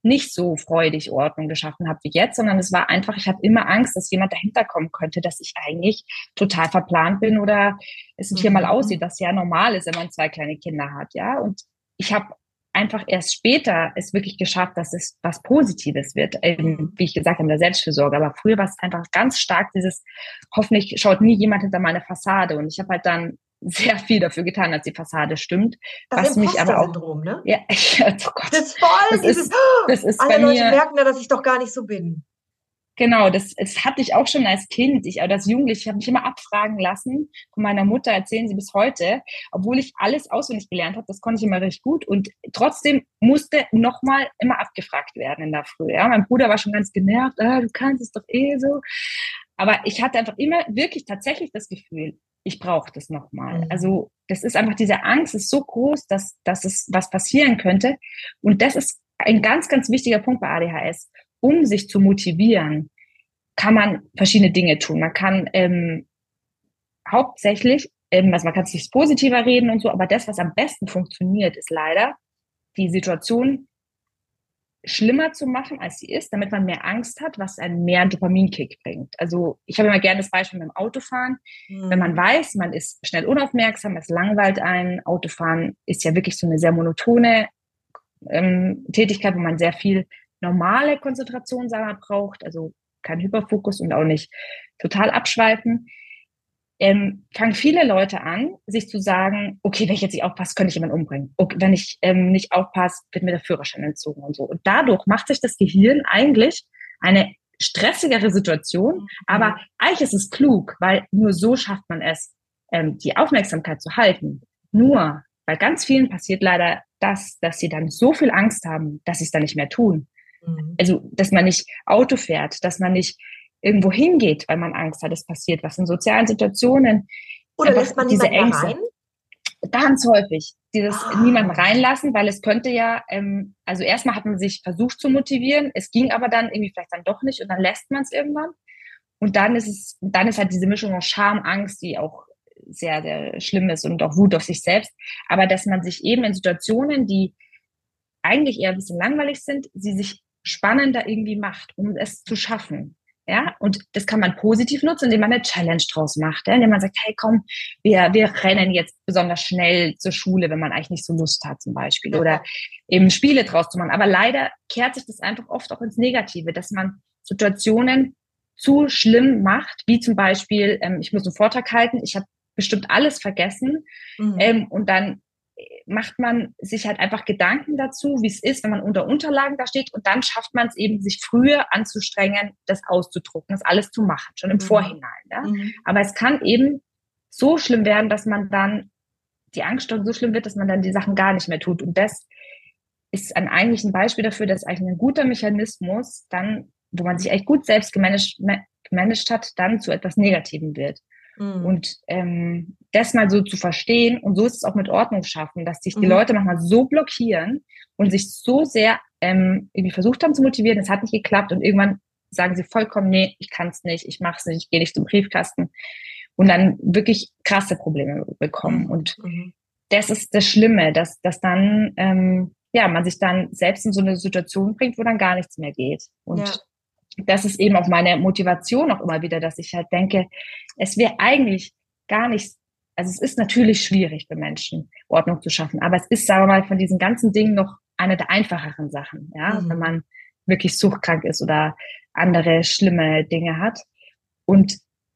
nicht so freudig Ordnung geschaffen habe wie jetzt, sondern es war einfach, ich habe immer Angst, dass jemand dahinter kommen könnte, dass ich eigentlich total verplant bin oder es hier mal aussieht, dass ja normal ist, wenn man zwei kleine Kinder hat, ja. Und ich habe einfach erst später es wirklich geschafft, dass es was Positives wird, eben, wie ich gesagt habe, in der Selbstfürsorge. Aber früher war es einfach ganz stark dieses, hoffentlich schaut nie jemand hinter meine Fassade. Und ich habe halt dann sehr viel dafür getan, dass die Fassade stimmt. Das was mich aber auch, Imposter-Syndrom, ne? ja, ich, oh Gott, Das ist voll das dieses, ist, das ist alle bei Leute mir, merken da, dass ich doch gar nicht so bin. genau, das, das hatte ich auch schon als Kind, ich, oder als Jugendliche. Ich habe mich immer abfragen lassen von meiner Mutter, erzählen sie bis heute, obwohl ich alles auswendig gelernt habe, das konnte ich immer recht gut und trotzdem musste nochmal immer abgefragt werden in der Früh. Ja? Mein Bruder war schon ganz genervt, ah, du kannst es doch eh so. Aber ich hatte einfach immer wirklich tatsächlich das Gefühl, ich brauche das nochmal. Mhm. Also das ist einfach, diese Angst ist so groß, dass, dass es was passieren könnte. Und das ist ein ganz, ganz wichtiger Punkt bei A D H S. Um sich zu motivieren, kann man verschiedene Dinge tun. Man kann ähm, hauptsächlich, ähm, also man kann sich positiver reden und so, aber das, was am besten funktioniert, ist leider, die Situation schlimmer zu machen, als sie ist, damit man mehr Angst hat, was einen mehr Dopaminkick bringt. Also ich habe immer gerne das Beispiel mit dem Autofahren. Mhm. Wenn man weiß, man ist schnell unaufmerksam, es langweilt einen. Autofahren ist ja wirklich so eine sehr monotone ähm, Tätigkeit, wo man sehr viel normale Konzentration selber braucht, also kein Hyperfokus und auch nicht total abschweifen. Ähm, fangen viele Leute an, sich zu sagen, okay, wenn ich jetzt nicht aufpasse, könnte ich jemanden umbringen. Okay, wenn ich ähm, nicht aufpasse, wird mir der Führerschein entzogen und so. Und dadurch macht sich das Gehirn eigentlich eine stressigere Situation, mhm. aber eigentlich ist es klug, weil nur so schafft man es, ähm, die Aufmerksamkeit zu halten. Nur, bei ganz vielen passiert leider das, dass sie dann so viel Angst haben, dass sie es dann nicht mehr tun. Mhm. Also, dass man nicht Auto fährt, dass man nicht irgendwo hingeht, weil man Angst hat, es passiert was in sozialen Situationen. Oder lässt man diese niemanden Ängste. rein? Ganz häufig. Dieses Ah. niemanden reinlassen, weil es könnte ja, ähm, also erstmal hat man sich versucht zu motivieren, es ging aber dann irgendwie vielleicht dann doch nicht und dann lässt man es irgendwann. Und dann ist es, dann ist halt diese Mischung aus Scham, Angst, die auch sehr, sehr schlimm ist und auch Wut auf sich selbst. Aber dass man sich eben in Situationen, die eigentlich eher ein bisschen langweilig sind, sie sich spannender irgendwie macht, um es zu schaffen. Ja, und das kann man positiv nutzen, indem man eine Challenge draus macht, ja? Indem man sagt, hey, komm, wir, wir rennen jetzt besonders schnell zur Schule, wenn man eigentlich nicht so Lust hat zum Beispiel, oder eben Spiele draus zu machen. Aber leider kehrt sich das einfach oft auch ins Negative, dass man Situationen zu schlimm macht, wie zum Beispiel, ähm, ich muss einen Vortrag halten, ich habe bestimmt alles vergessen, mhm. ähm, und dann macht man sich halt einfach Gedanken dazu, wie es ist, wenn man unter Unterlagen da steht, und dann schafft man es eben, sich früher anzustrengen, das auszudrucken, das alles zu machen, schon im mhm. Vorhinein. Ja? Mhm. Aber es kann eben so schlimm werden, dass man dann, die Angst so schlimm wird, dass man dann die Sachen gar nicht mehr tut. Und das ist ein, eigentlich ein Beispiel dafür, dass eigentlich ein guter Mechanismus dann, wo man sich echt gut selbst gemanagt, gemanagt hat, dann zu etwas Negativem wird. Mhm. Und ähm, das mal so zu verstehen, und so ist es auch mit Ordnung schaffen, dass sich die mhm. Leute manchmal so blockieren und sich so sehr ähm, irgendwie versucht haben zu motivieren, es hat nicht geklappt, und irgendwann sagen sie vollkommen, nee, ich kann es nicht, ich mache es nicht, ich gehe nicht zum Briefkasten, und dann wirklich krasse Probleme bekommen. Mhm. Und mhm. das ist das Schlimme, dass, dass dann ähm, ja man sich dann selbst in so eine Situation bringt, wo dann gar nichts mehr geht. Und ja. das ist eben auch meine Motivation auch immer wieder, dass ich halt denke, es wäre eigentlich gar nicht, also es ist natürlich schwierig für Menschen, Ordnung zu schaffen, aber es ist, sagen wir mal, von diesen ganzen Dingen noch eine der einfacheren Sachen, ja, mhm. wenn man wirklich suchtkrank ist oder andere schlimme Dinge hat. Und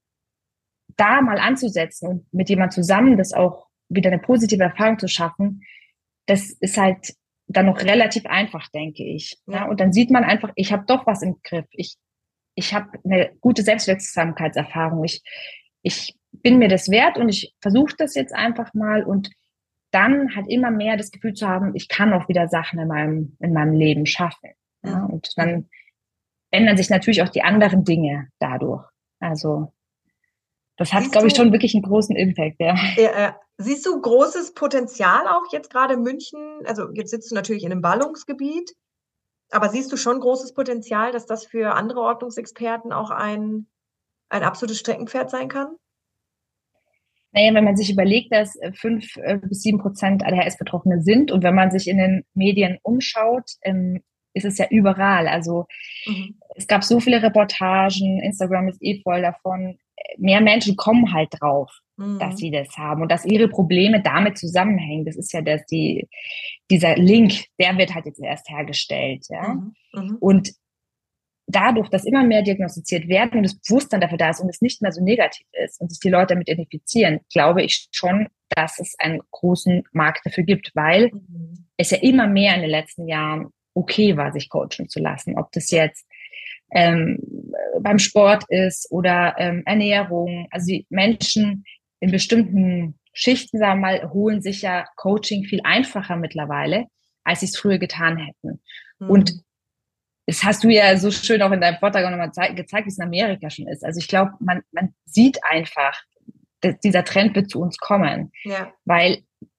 da mal anzusetzen und mit jemand zusammen das auch wieder eine positive Erfahrung zu schaffen, das ist halt dann noch relativ einfach, denke ich. Ja. Ja? Und dann sieht man einfach, ich habe doch was im Griff. Ich, ich habe eine gute Selbstwirksamkeitserfahrung. Ich, ich bin mir das wert, und ich versuche das jetzt einfach mal, und dann halt immer mehr das Gefühl zu haben, ich kann auch wieder Sachen in meinem, in meinem Leben schaffen. Ja? Und dann ändern sich natürlich auch die anderen Dinge dadurch. Also das hat, glaube ich, schon wirklich einen großen Impact. Ja. Äh, siehst du großes Potenzial auch jetzt gerade in München? Also jetzt sitzt du natürlich in einem Ballungsgebiet, aber siehst du schon großes Potenzial, dass das für andere Ordnungsexperten auch ein, ein absolutes Streckenpferd sein kann? Naja, wenn man sich überlegt, dass fünf bis sieben Prozent A D H S-Betroffene sind, und wenn man sich in den Medien umschaut, ähm, ist es ja überall. Also mhm. es gab so viele Reportagen, Instagram ist eh voll davon. Mehr Menschen kommen halt drauf, mhm. dass sie das haben und dass ihre Probleme damit zusammenhängen. Das ist ja das, die, dieser Link, der wird halt jetzt erst hergestellt. Ja? Mhm. Mhm. Und dadurch, dass immer mehr diagnostiziert werden und das Bewusstsein dafür da ist und es nicht mehr so negativ ist und sich die Leute damit identifizieren, glaube ich schon, dass es einen großen Markt dafür gibt, weil mhm. es ja immer mehr in den letzten Jahren okay war, sich coachen zu lassen. Ob das jetzt ähm, beim Sport ist oder ähm, Ernährung. Also die Menschen in bestimmten Schichten, sagen wir mal, holen sich ja Coaching viel einfacher mittlerweile, als sie es früher getan hätten. Mhm. Und das hast du ja so schön auch in deinem Vortrag auch nochmal gezeigt, wie es in Amerika schon ist. Also ich glaube, man, man sieht einfach, dass dieser Trend wird zu uns kommen. Ja. Weil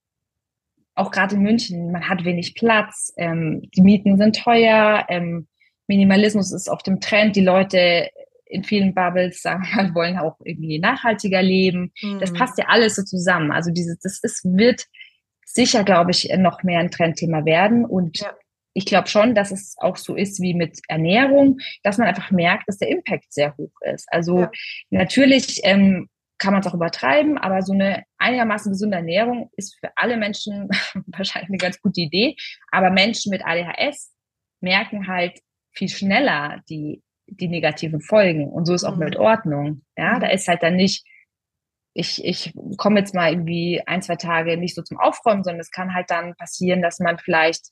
auch gerade in München, man hat wenig Platz, ähm, die Mieten sind teuer, ähm, Minimalismus ist auf dem Trend, die Leute in vielen Bubbles, sagen wir mal, wollen auch irgendwie nachhaltiger leben. Mhm. Das passt ja alles so zusammen. Also dieses, das ist, wird sicher, glaube ich, noch mehr ein Trendthema werden. Und ja. ich glaube schon, dass es auch so ist wie mit Ernährung, dass man einfach merkt, dass der Impact sehr hoch ist. Also ja. natürlich ähm, kann man es auch übertreiben, aber so eine einigermaßen gesunde Ernährung ist für alle Menschen wahrscheinlich eine ganz gute Idee. Aber Menschen mit A D H S merken halt viel schneller die, die negativen Folgen. Und so ist auch mhm. mit Ordnung. Ja, mhm. da ist halt dann nicht, ich, ich komme jetzt mal irgendwie ein, zwei Tage nicht so zum Aufräumen, sondern es kann halt dann passieren, dass man vielleicht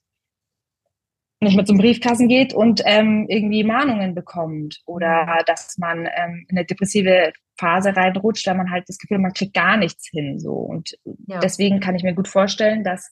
nicht mehr zum Briefkasten geht und ähm, irgendwie Mahnungen bekommt oder mhm. dass man ähm, in eine depressive Phase reinrutscht, weil man halt das Gefühl hat, man kriegt gar nichts hin. So. Und ja. deswegen kann ich mir gut vorstellen, dass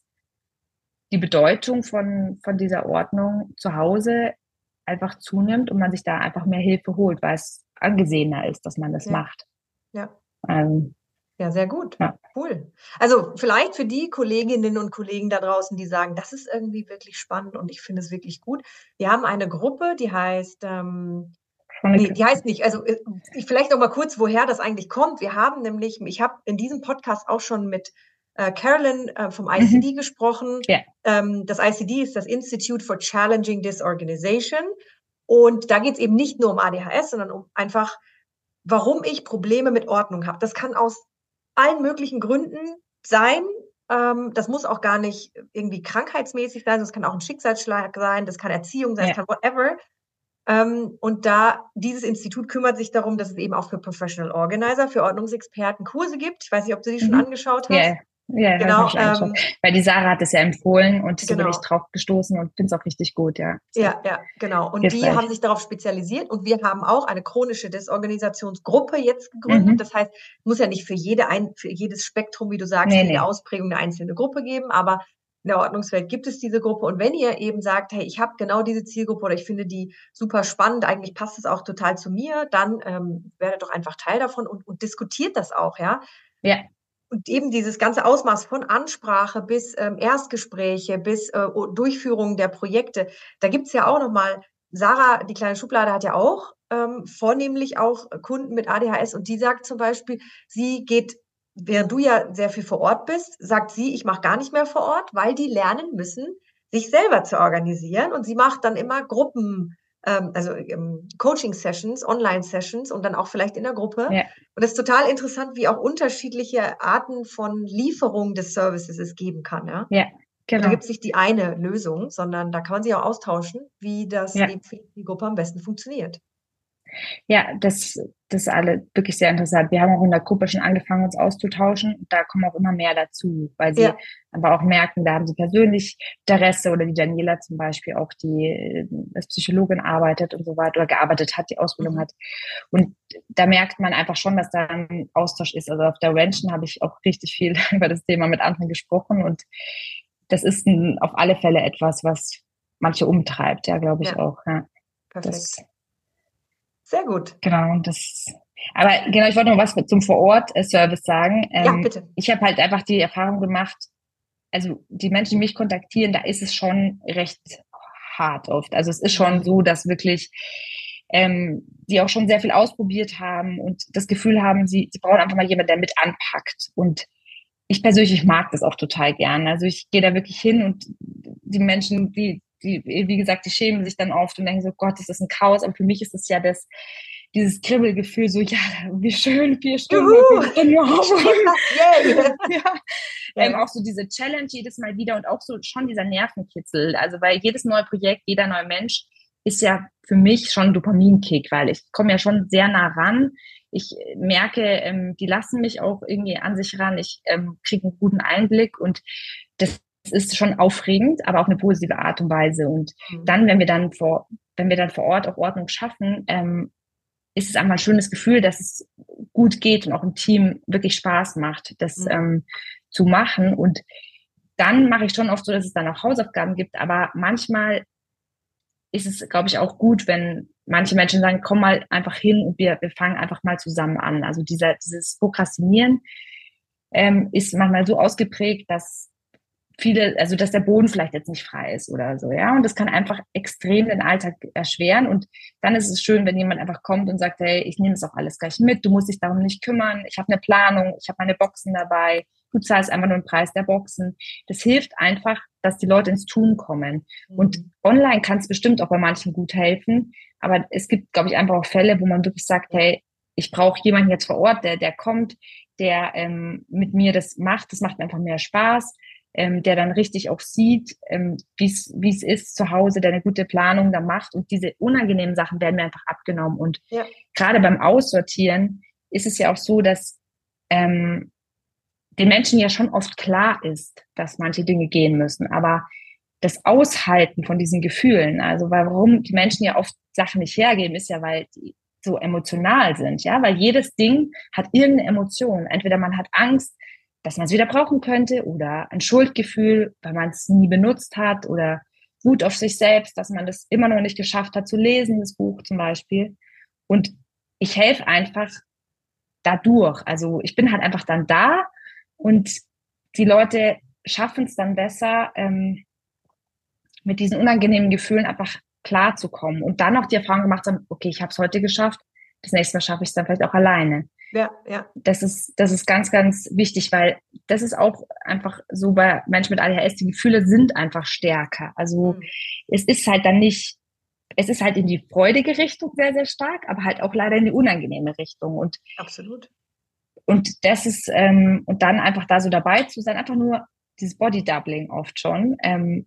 die Bedeutung von, von dieser Ordnung zu Hause einfach zunimmt und man sich da einfach mehr Hilfe holt, weil es angesehener ist, dass man das ja. macht. Ja. Ähm, Ja, sehr gut. Ja. Cool. Also vielleicht für die Kolleginnen und Kollegen da draußen, die sagen, das ist irgendwie wirklich spannend und ich finde es wirklich gut. Wir haben eine Gruppe, die heißt, ähm, nee, die heißt nicht, also ich, vielleicht noch mal kurz, woher das eigentlich kommt. Wir haben nämlich, ich habe in diesem Podcast auch schon mit äh, Carolyn äh, vom I C D mhm. gesprochen. Ja. Ähm, das I C D ist das Institute for Challenging Disorganization und da geht es eben nicht nur um A D H S, sondern um einfach, warum ich Probleme mit Ordnung habe. Das kann aus allen möglichen Gründen sein. Ähm, das muss auch gar nicht irgendwie krankheitsmäßig sein. Das kann auch ein Schicksalsschlag sein. Das kann Erziehung sein. Ja. Das kann whatever. Ähm, und da, dieses Institut kümmert sich darum, dass es eben auch für Professional Organizer, für Ordnungsexperten Kurse gibt. Ich weiß nicht, ob du die schon mhm. angeschaut hast. Yeah. Ja, genau. Ich ähm, Weil die Sarah hat es ja empfohlen und so genau. bin ich drauf gestoßen und finde es auch richtig gut, ja. Ja, ja, genau. Und hilfreich. Die haben sich darauf spezialisiert und wir haben auch eine chronische Desorganisationsgruppe jetzt gegründet. Mhm. Das heißt, es muss ja nicht für jede ein, für jedes Spektrum, wie du sagst, nee, jede nee. Ausprägung eine einzelne Gruppe geben, aber in der Ordnungswelt gibt es diese Gruppe. Und wenn ihr eben sagt, hey, ich habe genau diese Zielgruppe oder ich finde die super spannend, eigentlich passt es auch total zu mir, dann ähm, werdet doch einfach Teil davon und, und diskutiert das auch, ja. Ja. Und eben dieses ganze Ausmaß von Ansprache bis ähm, Erstgespräche, bis äh, Durchführung der Projekte, da gibt's ja auch nochmal, Sarah, die kleine Schublade, hat ja auch ähm, vornehmlich auch Kunden mit A D H S und die sagt zum Beispiel, sie geht, während du ja sehr viel vor Ort bist, sagt sie, ich mache gar nicht mehr vor Ort, weil die lernen müssen, sich selber zu organisieren und sie macht dann immer Gruppen, also ähm, Coaching-Sessions, Online-Sessions und dann auch vielleicht in der Gruppe. Ja. Und es ist total interessant, wie auch unterschiedliche Arten von Lieferung des Services es geben kann. Ja, ja genau. Da gibt es nicht die eine Lösung, sondern da kann man sich auch austauschen, wie das ja. eben für die Gruppe am besten funktioniert. Ja, das, das ist alle wirklich sehr interessant. Wir haben auch in der Gruppe schon angefangen, uns auszutauschen. Da kommen auch immer mehr dazu, weil sie ja. aber auch merken, da haben sie persönlich Interesse oder die Daniela zum Beispiel auch, die als Psychologin arbeitet und so weiter oder gearbeitet hat, die Ausbildung mhm. hat. Und da merkt man einfach schon, dass da ein Austausch ist. Also auf der Ranchen habe ich auch richtig viel über das Thema mit anderen gesprochen und das ist ein, auf alle Fälle etwas, was manche umtreibt, ja, glaube ich ja. auch. Ja. Perfekt. Das, Sehr gut. Genau, das. Aber genau, ich wollte noch was zum Vor-Ort-Service sagen. Ähm, ja, bitte. Ich habe halt einfach die Erfahrung gemacht, also die Menschen, die mich kontaktieren, da ist es schon recht hart oft. Also es ist schon so, dass wirklich ähm, die auch schon sehr viel ausprobiert haben und das Gefühl haben, sie, sie brauchen einfach mal jemanden, der mit anpackt. Und ich persönlich, ich mag das auch total gern. Also ich gehe da wirklich hin und die Menschen, die die, wie gesagt, die schämen sich dann oft und denken so, Gott, das ist ein Chaos. Aber für mich ist es ja das, dieses Kribbelgefühl, so, ja, wie schön, vier Stunden, Juhu, dann nur yay. ja. Ja. Ähm, auch so diese Challenge jedes Mal wieder und auch so schon dieser Nervenkitzel. Also weil jedes neue Projekt, jeder neue Mensch ist ja für mich schon ein Dopaminkick, weil ich komme ja schon sehr nah ran. Ich merke, ähm, die lassen mich auch irgendwie an sich ran. Ich ähm, kriege einen guten Einblick und das ist schon aufregend, aber auf eine positive Art und Weise. Und Mhm. dann, wenn wir dann vor, wenn wir dann vor Ort auch Ordnung schaffen, ähm, ist es einfach ein schönes Gefühl, dass es gut geht und auch im Team wirklich Spaß macht, das Mhm. ähm, zu machen. Und dann mache ich schon oft so, dass es dann auch Hausaufgaben gibt, aber manchmal ist es, glaube ich, auch gut, wenn manche Menschen sagen, komm mal einfach hin und wir, wir fangen einfach mal zusammen an. Also dieser, dieses Prokrastinieren ähm, ist manchmal so ausgeprägt, dass viele, also dass der Boden vielleicht jetzt nicht frei ist oder so, ja. Und das kann einfach extrem den Alltag erschweren. Und dann ist es schön, wenn jemand einfach kommt und sagt, hey, ich nehme es auch alles gleich mit, du musst dich darum nicht kümmern, ich habe eine Planung, ich habe meine Boxen dabei, du zahlst einfach nur den Preis der Boxen. Das hilft einfach, dass die Leute ins Tun kommen. Mhm. Und online kann es bestimmt auch bei manchen gut helfen, aber es gibt, glaube ich, einfach auch Fälle, wo man wirklich sagt, hey, ich brauche jemanden jetzt vor Ort, der, der kommt, der ähm, mit mir das macht, das macht mir einfach mehr Spaß. Ähm, der dann richtig auch sieht, ähm, wie es ist zu Hause, der eine gute Planung da macht und diese unangenehmen Sachen werden mir einfach abgenommen. Und ja. Gerade beim Aussortieren ist es ja auch so, dass ähm, den Menschen ja schon oft klar ist, dass manche Dinge gehen müssen, aber das Aushalten von diesen Gefühlen, also warum die Menschen ja oft Sachen nicht hergeben, ist ja, weil die so emotional sind, ja, weil jedes Ding hat irgendeine Emotion. Entweder man hat Angst, dass man es wieder brauchen könnte oder ein Schuldgefühl, weil man es nie benutzt hat oder Wut auf sich selbst, dass man das immer noch nicht geschafft hat zu lesen, das Buch zum Beispiel. Und ich helfe einfach dadurch. Also ich bin halt einfach dann da und die Leute schaffen es dann besser, ähm, mit diesen unangenehmen Gefühlen einfach klarzukommen und dann auch die Erfahrung gemacht haben, okay, ich habe es heute geschafft, das nächste Mal schaffe ich es dann vielleicht auch alleine. Ja, ja. Das ist, das ist ganz, ganz wichtig, weil das ist auch einfach so bei Menschen mit A D H S, die Gefühle sind einfach stärker. Also mhm. es ist halt dann nicht, es ist halt in die freudige Richtung sehr, sehr stark, aber halt auch leider in die unangenehme Richtung. Und absolut. Und das ist, ähm, und dann einfach da so dabei zu sein, einfach nur dieses Body-Doubling oft schon, ähm,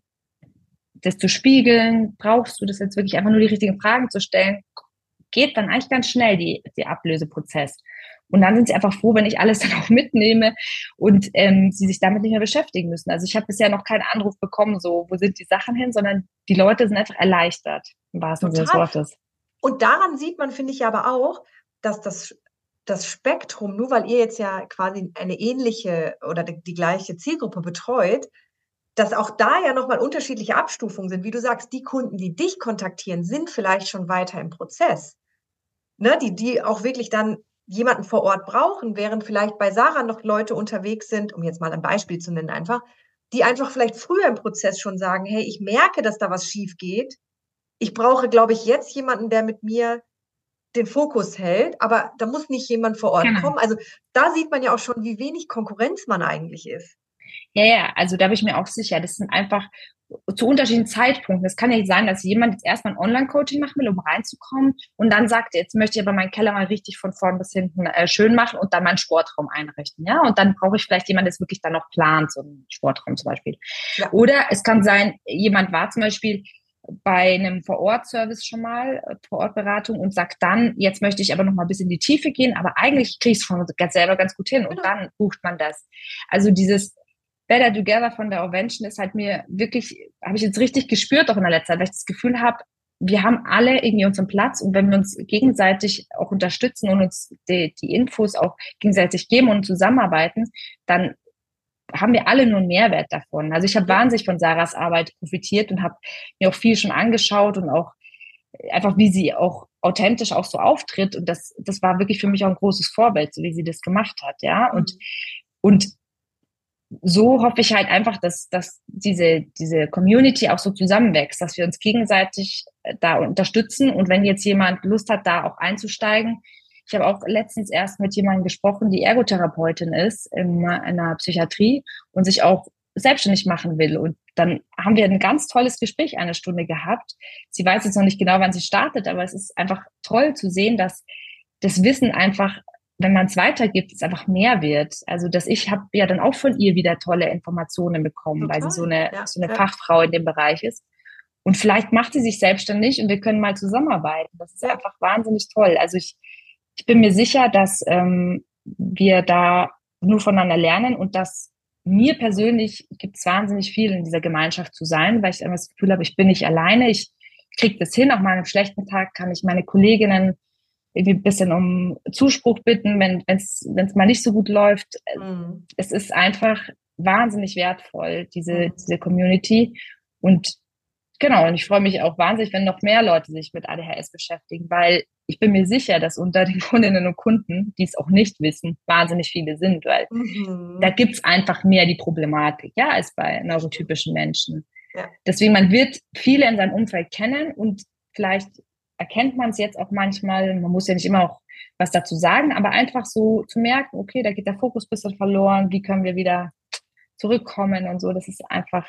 das zu spiegeln, brauchst du das jetzt wirklich einfach nur die richtigen Fragen zu stellen, geht dann eigentlich ganz schnell, die, die Ablöseprozess. Und dann sind sie einfach froh, wenn ich alles dann auch mitnehme und ähm, sie sich damit nicht mehr beschäftigen müssen. Also ich habe bisher noch keinen Anruf bekommen, so, wo sind die Sachen hin, sondern die Leute sind einfach erleichtert, im wahrsten Sinne des Wortes. Und daran sieht man, finde ich aber auch, dass das, das Spektrum, nur weil ihr jetzt ja quasi eine ähnliche oder die, die gleiche Zielgruppe betreut, dass auch da ja nochmal unterschiedliche Abstufungen sind. Wie du sagst, die Kunden, die dich kontaktieren, sind vielleicht schon weiter im Prozess. Ne, die, die auch wirklich dann jemanden vor Ort brauchen, während vielleicht bei Sarah noch Leute unterwegs sind, um jetzt mal ein Beispiel zu nennen einfach, die einfach vielleicht früher im Prozess schon sagen, hey, ich merke, dass da was schief geht. Ich brauche, glaube ich, jetzt jemanden, der mit mir den Fokus hält, aber da muss nicht jemand vor Ort genau. kommen. Also da sieht man ja auch schon, wie wenig Konkurrenz man eigentlich ist. Ja, ja, also da bin ich mir auch sicher, das sind einfach zu unterschiedlichen Zeitpunkten. Es kann ja nicht sein, dass jemand jetzt erstmal ein Online-Coaching machen will, um reinzukommen und dann sagt, jetzt möchte ich aber meinen Keller mal richtig von vorn bis hinten äh, schön machen und dann meinen Sportraum einrichten. Ja, und dann brauche ich vielleicht jemanden, der es wirklich dann noch plant, so einen Sportraum zum Beispiel. Ja. Oder es kann sein, jemand war zum Beispiel bei einem Vor-Ort-Service schon mal, Vor-Ort-Beratung und sagt dann, jetzt möchte ich aber noch mal ein bisschen in die Tiefe gehen, aber eigentlich kriege ich es schon ganz selber ganz gut hin und genau. Dann bucht man das. Also dieses Better Together von der Ovation ist halt mir wirklich, habe ich jetzt richtig gespürt auch in der letzten Zeit, weil ich das Gefühl habe, wir haben alle irgendwie unseren Platz und wenn wir uns gegenseitig auch unterstützen und uns die, die Infos auch gegenseitig geben und zusammenarbeiten, dann haben wir alle nur einen Mehrwert davon. Also ich habe wahnsinnig von Sarahs Arbeit profitiert und habe mir auch viel schon angeschaut und auch einfach, wie sie auch authentisch auch so auftritt und das, das war wirklich für mich auch ein großes Vorbild, so wie sie das gemacht hat, ja, und, und so hoffe ich halt einfach, dass, dass diese, diese Community auch so zusammenwächst, dass wir uns gegenseitig da unterstützen und wenn jetzt jemand Lust hat, da auch einzusteigen. Ich habe auch letztens erst mit jemandem gesprochen, die Ergotherapeutin ist in einer Psychiatrie und sich auch selbstständig machen will. Und dann haben wir ein ganz tolles Gespräch eine Stunde gehabt. Sie weiß jetzt noch nicht genau, wann sie startet, aber es ist einfach toll zu sehen, dass das Wissen einfach, wenn man es weitergibt, es einfach mehr wird. Also dass ich habe ja dann auch von ihr wieder tolle Informationen bekommen, Total. weil sie so eine, ja, so eine ja. Fachfrau in dem Bereich ist. Und vielleicht macht sie sich selbstständig und wir können mal zusammenarbeiten. Das ist ja. einfach wahnsinnig toll. Also ich, ich bin mir sicher, dass ähm, wir da nur voneinander lernen und dass mir persönlich gibt es wahnsinnig viel in dieser Gemeinschaft zu sein, weil ich immer das Gefühl habe, ich bin nicht alleine. Ich kriege das hin. Auch mal an einem schlechten Tag kann ich meine Kolleginnen irgendwie ein bisschen um Zuspruch bitten, wenn es wenn es mal nicht so gut läuft. Mhm. Es ist einfach wahnsinnig wertvoll, diese, mhm. diese Community. Und genau, und ich freue mich auch wahnsinnig, wenn noch mehr Leute sich mit A D H S beschäftigen, weil ich bin mir sicher, dass unter den Kundinnen und Kunden, die es auch nicht wissen, wahnsinnig viele sind, weil mhm. da gibt's einfach mehr die Problematik, ja, als bei neurotypischen Menschen. Ja. Deswegen, man wird viele in seinem Umfeld kennen und vielleicht erkennt man es jetzt auch manchmal, man muss ja nicht immer auch was dazu sagen, aber einfach so zu merken, okay, da geht der Fokus ein bisschen verloren, wie können wir wieder zurückkommen und so, das ist einfach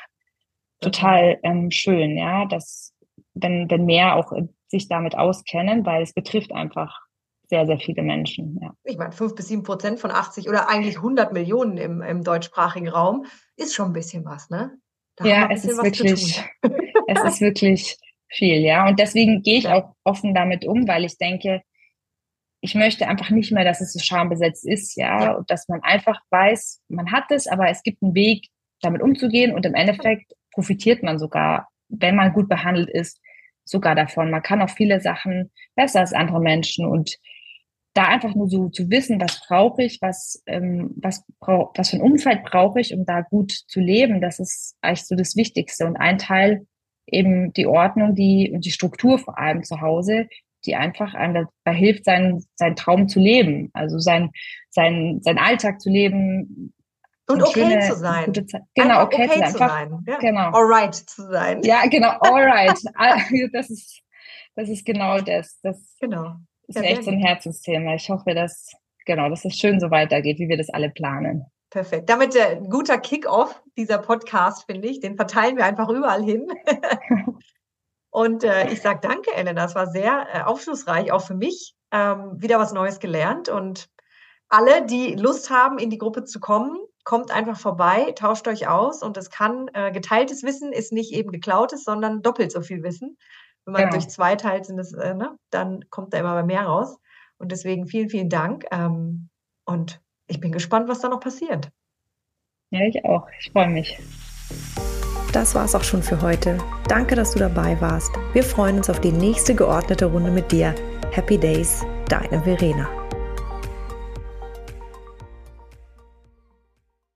total ähm, schön, ja, dass wenn, wenn mehr auch sich damit auskennen, weil es betrifft einfach sehr, sehr viele Menschen. Ja. Ich meine, fünf bis sieben Prozent von achtzig oder eigentlich hundert Millionen im, im deutschsprachigen Raum ist schon ein bisschen was, ne? Da ja, es ist wirklich, es ist wirklich viel, ja. Und deswegen gehe ich ja. auch offen damit um, weil ich denke, ich möchte einfach nicht mehr, dass es so schambesetzt ist, ja, ja. Und dass man einfach weiß, man hat es, aber es gibt einen Weg, damit umzugehen und im Endeffekt profitiert man sogar, wenn man gut behandelt ist, sogar davon. Man kann auch viele Sachen besser als andere Menschen und da einfach nur so zu wissen, was brauche ich, was, ähm, was, brauch, was für ein Umfeld brauche ich, um da gut zu leben, das ist eigentlich so das Wichtigste. Und ein Teil eben die Ordnung, die und die Struktur vor allem zu Hause, die einfach einem dabei hilft, seinen, seinen Traum zu leben, also sein, sein, sein Alltag zu leben. Und okay schöne, zu sein. Genau, okay, okay zu sein. Zu sein. Ja. Genau. Alright zu sein. Ja, genau, alright. Das ist, das ist genau das. Das genau. ist ja, echt so ein Herzensthema. Ich hoffe, dass, genau, dass es schön so weitergeht, wie wir das alle planen. Perfekt. Damit ein äh, guter Kick-Off dieser Podcast, finde ich. Den verteilen wir einfach überall hin. Und äh, ich sage danke, Elena. Es war sehr äh, aufschlussreich, auch für mich. Ähm, wieder was Neues gelernt. Und alle, die Lust haben, in die Gruppe zu kommen, kommt einfach vorbei, tauscht euch aus. Und es kann, äh, geteiltes Wissen ist nicht eben geklautes, sondern doppelt so viel Wissen. Wenn man genau. durch zwei teilt, sind es, äh, ne, dann kommt da immer mehr raus. Und deswegen vielen, vielen Dank. Ähm, und ich bin gespannt, was da noch passiert. Ja, ich auch. Ich freue mich. Das war's auch schon für heute. Danke, dass du dabei warst. Wir freuen uns auf die nächste geordnete Runde mit dir. Happy Days, deine Verena.